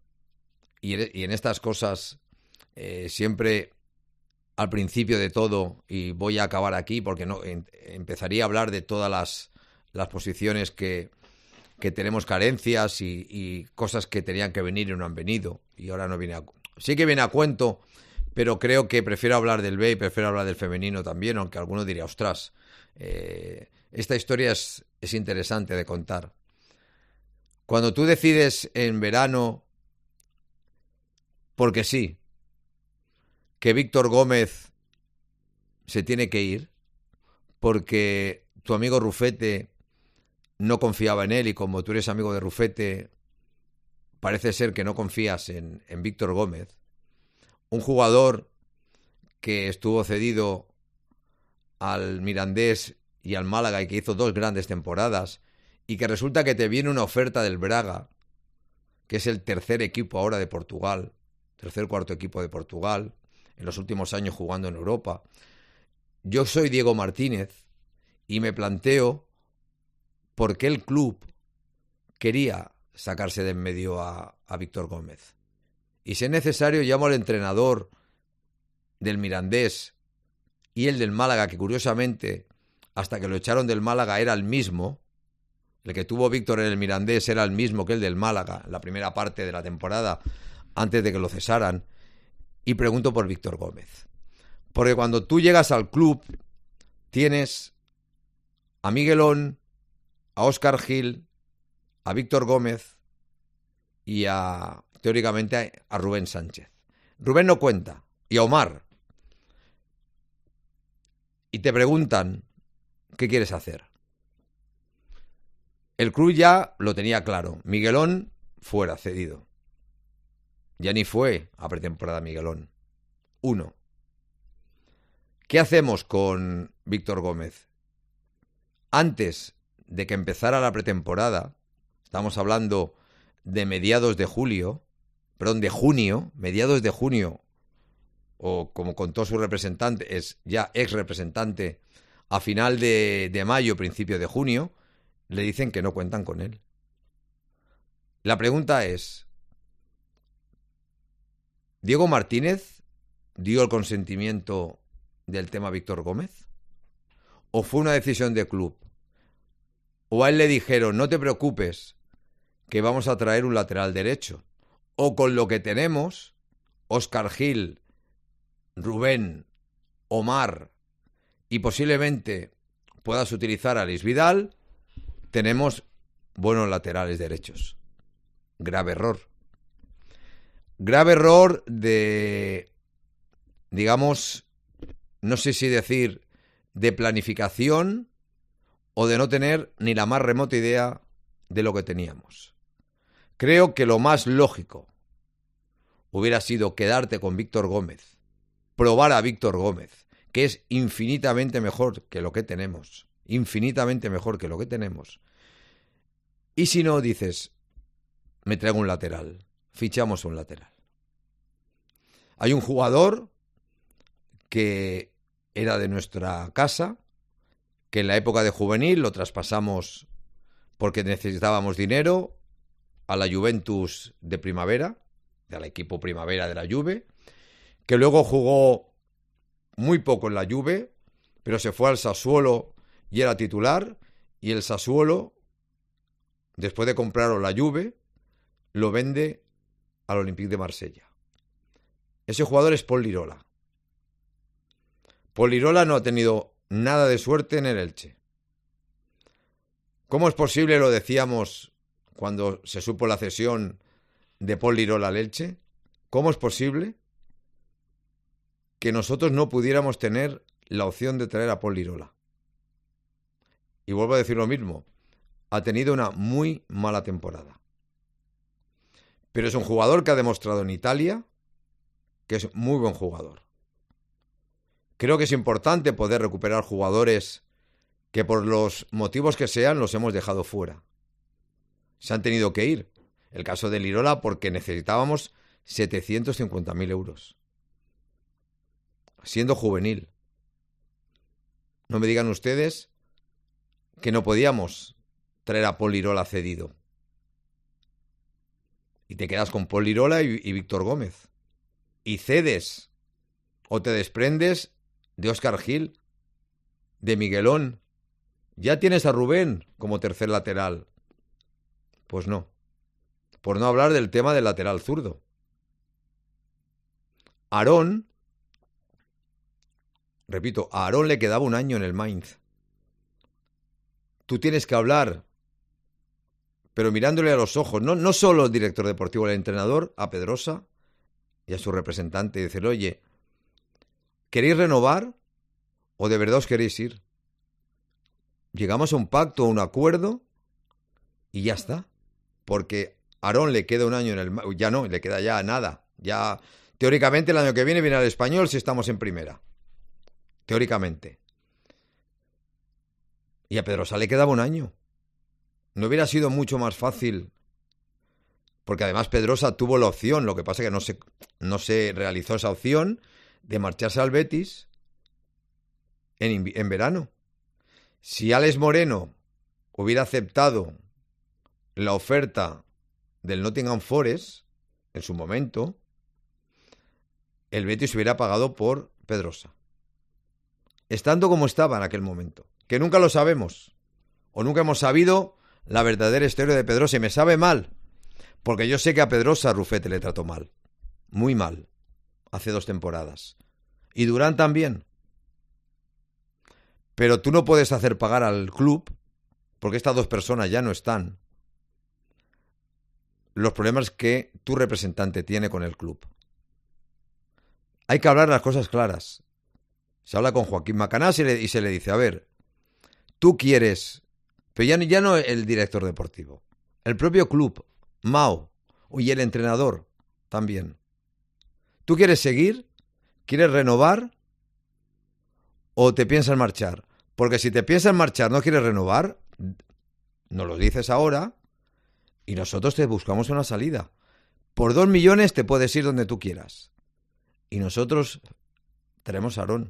y en estas cosas eh, siempre al principio de todo, y voy a acabar aquí porque no en, empezaría a hablar de todas las, las posiciones que, que tenemos carencias y, y cosas que tenían que venir y no han venido, y ahora no viene a... Sí que viene a cuento, pero creo que prefiero hablar del B y prefiero hablar del femenino también, aunque alguno diría, ostras, eh, esta historia es, es interesante de contar. Cuando tú decides en verano, porque sí, que Víctor Gómez se tiene que ir, porque tu amigo Rufete no confiaba en él, y como tú eres amigo de Rufete, parece ser que no confías en, en Víctor Gómez, un jugador que estuvo cedido al Mirandés y al Málaga y que hizo dos grandes temporadas, y que resulta que te viene una oferta del Braga, que es el tercer equipo ahora de Portugal, tercer cuarto equipo de Portugal, en los últimos años jugando en Europa. Yo soy Diego Martínez y me planteo por qué el club quería sacarse de en medio a, a Víctor Gómez. Y si es necesario, llamo al entrenador del Mirandés y el del Málaga, que curiosamente, hasta que lo echaron del Málaga era el mismo. El que tuvo Víctor en el Mirandés era el mismo que el del Málaga, en la primera parte de la temporada, antes de que lo cesaran. Y pregunto por Víctor Gómez. Porque cuando tú llegas al club, tienes a Miguelón, a Óscar Gil, a Víctor Gómez y a, teóricamente, a Rubén Sánchez. Rubén no cuenta. Y a Omar. Y te preguntan, ¿qué quieres hacer? El club ya lo tenía claro. Miguelón fuera, cedido. Ya ni fue a pretemporada Miguelón. Uno. ¿Qué hacemos con Víctor Gómez? Antes de que empezara la pretemporada, estamos hablando de mediados de julio, perdón, de junio, mediados de junio, o como contó su representante, es ya ex representante, a final de, de mayo, principio de junio, le dicen que no cuentan con él. La pregunta es, ¿Diego Martínez dio el consentimiento del tema Víctor Gómez? ¿O fue una decisión de club? ¿O a él le dijeron, no te preocupes, que vamos a traer un lateral derecho? ¿O con lo que tenemos, Óscar Gil, Rubén, Omar y posiblemente puedas utilizar a Luis Vidal, tenemos buenos laterales derechos? Grave error. Grave error de, digamos, no sé si decir, de planificación o de no tener ni la más remota idea de lo que teníamos. Creo que lo más lógico hubiera sido quedarte con Víctor Gómez, probar a Víctor Gómez, que es infinitamente mejor que lo que tenemos, infinitamente mejor que lo que tenemos. Y si no, dices, me traigo un lateral, fichamos un lateral. Hay un jugador que era de nuestra casa, que en la época de juvenil lo traspasamos porque necesitábamos dinero a la Juventus de Primavera, al equipo Primavera de la Juve, que luego jugó muy poco en la Juve, pero se fue al Sassuolo y era titular, y el Sassuolo, después de comprarlo la Juve, lo vende al Olympique de Marsella. Ese jugador es Pol Lirola. Pol Lirola no ha tenido nada de suerte en el Elche. ¿Cómo es posible, lo decíamos cuando se supo la cesión de Pol Lirola al Elche, cómo es posible que nosotros no pudiéramos tener la opción de traer a Pol Lirola? Y vuelvo a decir lo mismo, ha tenido una muy mala temporada. Pero es un jugador que ha demostrado en Italia que es muy buen jugador. Creo que es importante poder recuperar jugadores que por los motivos que sean los hemos dejado fuera. Se han tenido que ir. El caso de Lirola porque necesitábamos setecientos cincuenta mil euros. Siendo juvenil. No me digan ustedes que no podíamos traer a Pol Lirola cedido. Y te quedas con Pol Lirola y, y Víctor Gómez. Y cedes o te desprendes de Óscar Gil, de Miguelón. Ya tienes a Rubén como tercer lateral. Pues no. Por no hablar del tema del lateral zurdo. Aarón, repito, a Aarón le quedaba un año en el Mainz. Tú tienes que hablar, pero mirándole a los ojos, no, no solo el director deportivo, el entrenador, a Pedrosa y a su representante, y decirle, oye, ¿queréis renovar o de verdad os queréis ir? Llegamos a un pacto, a un acuerdo y ya está. Porque a Aarón le queda un año en el... Ya no, le queda ya nada. Ya Teóricamente el año que viene viene al Español si estamos en primera. Teóricamente. Y a Pedrosa le quedaba un año. ¿No hubiera sido mucho más fácil? Porque además Pedrosa tuvo la opción, lo que pasa es que no se, no se realizó esa opción de marcharse al Betis en, en verano. Si Alex Moreno hubiera aceptado la oferta del Nottingham Forest en su momento, el Betis hubiera pagado por Pedrosa. Estando como estaba en aquel momento. Que nunca lo sabemos. O nunca hemos sabido la verdadera historia de Pedrosa. Y me sabe mal. Porque yo sé que a Pedrosa Rufete le trató mal. Muy mal. Hace dos temporadas. Y Durán también. Pero tú no puedes hacer pagar al club, porque estas dos personas ya no están, los problemas que tu representante tiene con el club. Hay que hablar las cosas claras. Se habla con Joaquín Macanás y, le, y se le dice, a ver, tú quieres, pero ya, ya no el director deportivo, el propio club, Mao, y el entrenador también. ¿Tú quieres seguir? ¿Quieres renovar? ¿O te piensas marchar? Porque si te piensas marchar, no quieres renovar, nos lo dices ahora y nosotros te buscamos una salida. Por dos millones te puedes ir donde tú quieras. Y nosotros tenemos a Aarón.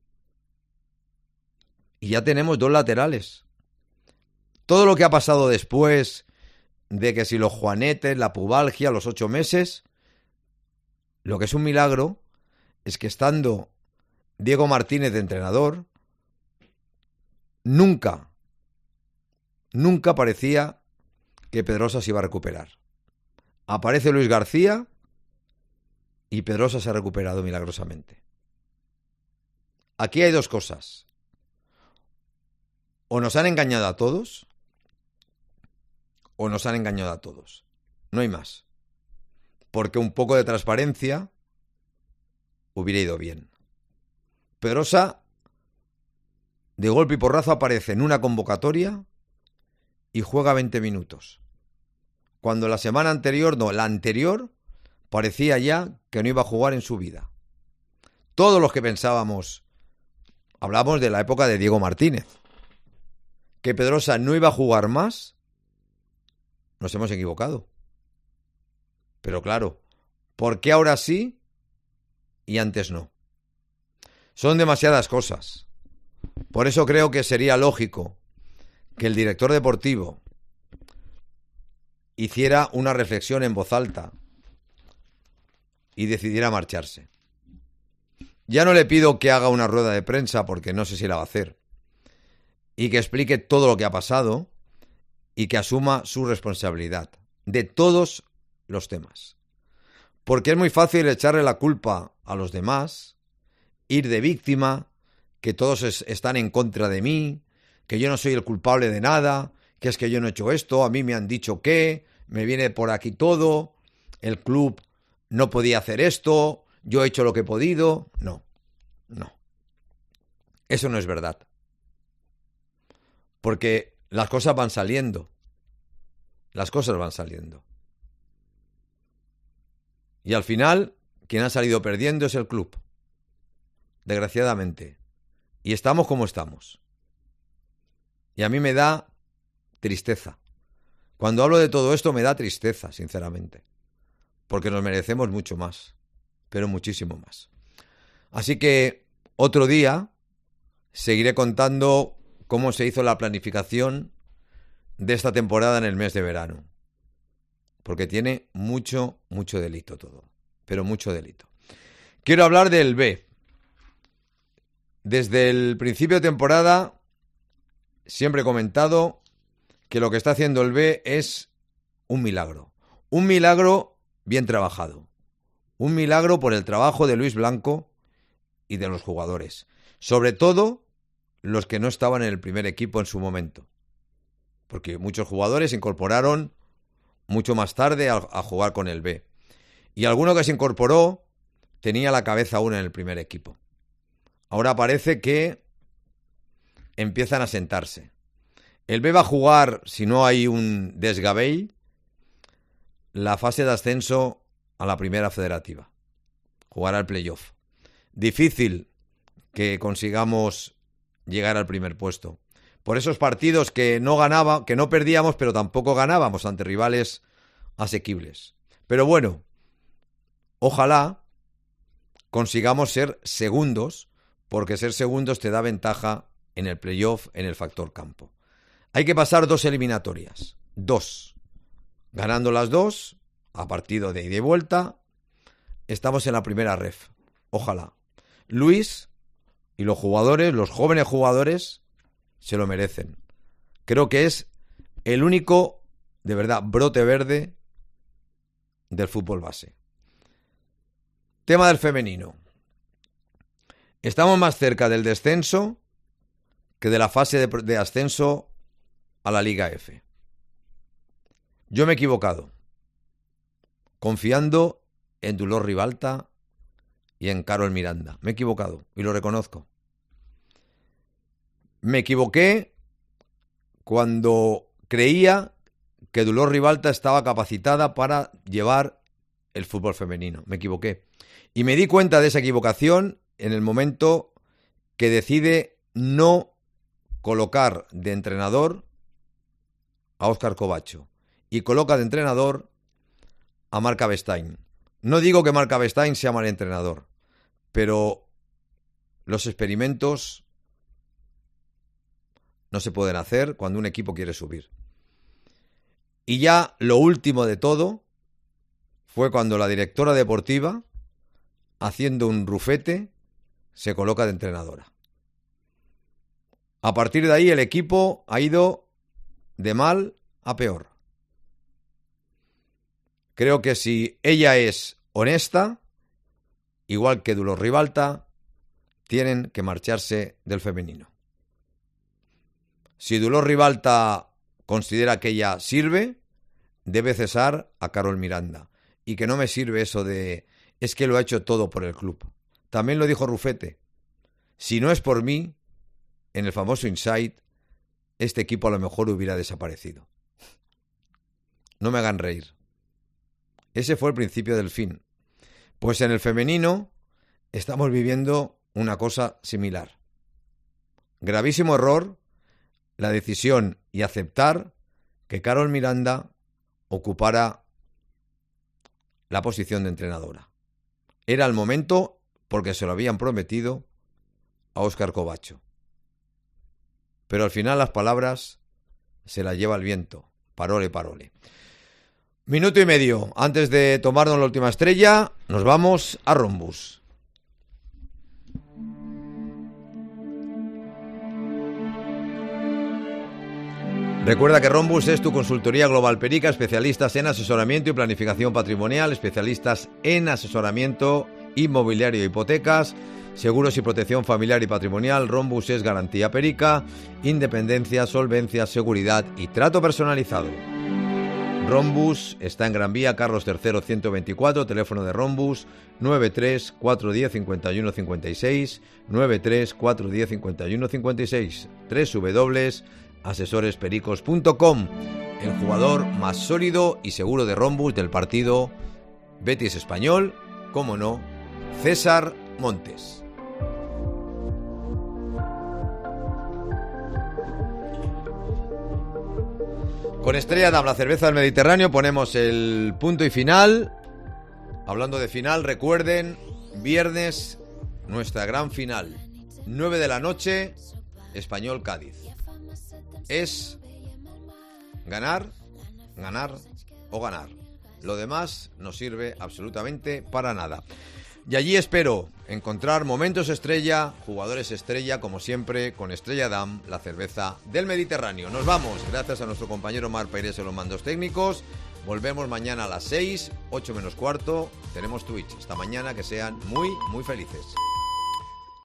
Y ya tenemos dos laterales. Todo lo que ha pasado después de que si los juanetes, la pubalgia, los ocho meses, lo que es un milagro es que estando Diego Martínez de entrenador, nunca, nunca parecía que Pedrosa se iba a recuperar. Aparece Luis García y Pedrosa se ha recuperado milagrosamente. Aquí hay dos cosas. O nos han engañado a todos, o nos han engañado a todos. No hay más. Porque un poco de transparencia hubiera ido bien. Pedrosa, de golpe y porrazo, aparece en una convocatoria y juega veinte minutos. Cuando la semana anterior, no, la anterior, parecía ya que no iba a jugar en su vida. Todos los que pensábamos, hablamos de la época de Diego Martínez, que Pedrosa no iba a jugar más, nos hemos equivocado. Pero claro, ¿por qué ahora sí y antes no? Son demasiadas cosas. Por eso creo que sería lógico que el director deportivo hiciera una reflexión en voz alta y decidiera marcharse. Ya no le pido que haga una rueda de prensa porque no sé si la va a hacer y que explique todo lo que ha pasado y que asuma su responsabilidad de todos los temas. Porque es muy fácil echarle la culpa a los demás, ir de víctima, que todos es, están en contra de mí, que yo no soy el culpable de nada, que es que yo no he hecho esto, a mí me han dicho que, me viene por aquí todo, el club no podía hacer esto, yo he hecho lo que he podido. No, no. Eso no es verdad. Porque las cosas van saliendo. Las cosas van saliendo. Y al final, quien ha salido perdiendo es el club. Desgraciadamente. Y estamos como estamos. Y a mí me da tristeza. Cuando hablo de todo esto me da tristeza, sinceramente. Porque nos merecemos mucho más. Pero muchísimo más. Así que otro día seguiré contando cómo se hizo la planificación de esta temporada en el mes de verano. Porque tiene mucho, mucho delito todo. Pero mucho delito. Quiero hablar del B. Desde el principio de temporada siempre he comentado que lo que está haciendo el B es un milagro. Un milagro bien trabajado. Un milagro por el trabajo de Luis Blanco y de los jugadores. Sobre todo los que no estaban en el primer equipo en su momento. Porque muchos jugadores se incorporaron mucho más tarde a, a jugar con el B. Y alguno que se incorporó tenía la cabeza aún en el primer equipo. Ahora parece que empiezan a sentarse. El B va a jugar, si no hay un desgavell, la fase de ascenso a la primera federativa. jugará el playoff. Difícil que consigamos llegar al primer puesto. Por esos partidos que no ganaba, que no perdíamos, pero tampoco ganábamos ante rivales asequibles. Pero bueno, ojalá consigamos ser segundos, porque ser segundos te da ventaja en el playoff, en el factor campo. Hay que pasar dos eliminatorias, dos. Ganando las dos, a partido de ida y vuelta, estamos en la primera ref. Ojalá. Luis y los jugadores, los jóvenes jugadores, se lo merecen. Creo que es el único, de verdad, brote verde del fútbol base. Tema del femenino. Estamos más cerca del descenso que de la fase de, de ascenso a la Liga F. Yo me he equivocado, confiando en Dolors Ribalta y en Carol Miranda. Me he equivocado y lo reconozco. Me equivoqué cuando creía que Dolors Ribalta estaba capacitada para llevar el fútbol femenino. Me equivoqué. Y me di cuenta de esa equivocación en el momento que decide no colocar de entrenador a Óscar Covacho y coloca de entrenador a Marc Avestein. No digo que Marc Avestein sea mal entrenador, pero los experimentos no se pueden hacer cuando un equipo quiere subir. Y ya lo último de todo fue cuando la directora deportiva, haciendo un rufete, se coloca de entrenadora. A partir de ahí el equipo ha ido de mal a peor. Creo que si ella es honesta, igual que Dolors Ribalta, tienen que marcharse del femenino. Si Dolors Ribalta considera que ella sirve, debe cesar a Carol Miranda. Y que no me sirve eso de es que lo ha hecho todo por el club. También lo dijo Rufete. Si no es por mí, en el famoso Inside, este equipo a lo mejor hubiera desaparecido. No me hagan reír. Ese fue el principio del fin. Pues en el femenino estamos viviendo una cosa similar. Gravísimo error la decisión y aceptar que Carol Miranda ocupara la posición de entrenadora. Era el momento porque se lo habían prometido a Óscar Covacho. Pero al final las palabras se las lleva el viento. Parole, parole. Minuto y medio antes de tomarnos la última estrella, nos vamos a Rhombus. Recuerda que Rhombus es tu consultoría global perica, especialistas en asesoramiento y planificación patrimonial, especialistas en asesoramiento inmobiliario e hipotecas, seguros y protección familiar y patrimonial. Rhombus es garantía perica, independencia, solvencia, seguridad y trato personalizado. Rhombus está en Gran Vía, Carlos tercero ciento veinticuatro, teléfono de Rhombus nueve tres cuatro uno cero cinco uno cinco seis, nueve tres cuatro uno cero cinco uno cinco seis, doble u doble u doble u punto asesores pericos punto com. El jugador más sólido y seguro de Rhombus del partido Betis Español, como no, César Montes. Con Estrella Damm, la cerveza del Mediterráneo, ponemos el punto y final. Hablando de final, recuerden, viernes, nuestra gran final, nueve de la noche, Español Cádiz. Es ganar, ganar o ganar. Lo demás no sirve absolutamente para nada. Y allí espero encontrar momentos estrella, jugadores estrella, como siempre, con Estrella Damm, la cerveza del Mediterráneo. Nos vamos, gracias a nuestro compañero Mar Pérez en los mandos técnicos. Volvemos mañana a las seis, ocho menos cuarto. Tenemos Twitch. Hasta mañana, que sean muy, muy felices.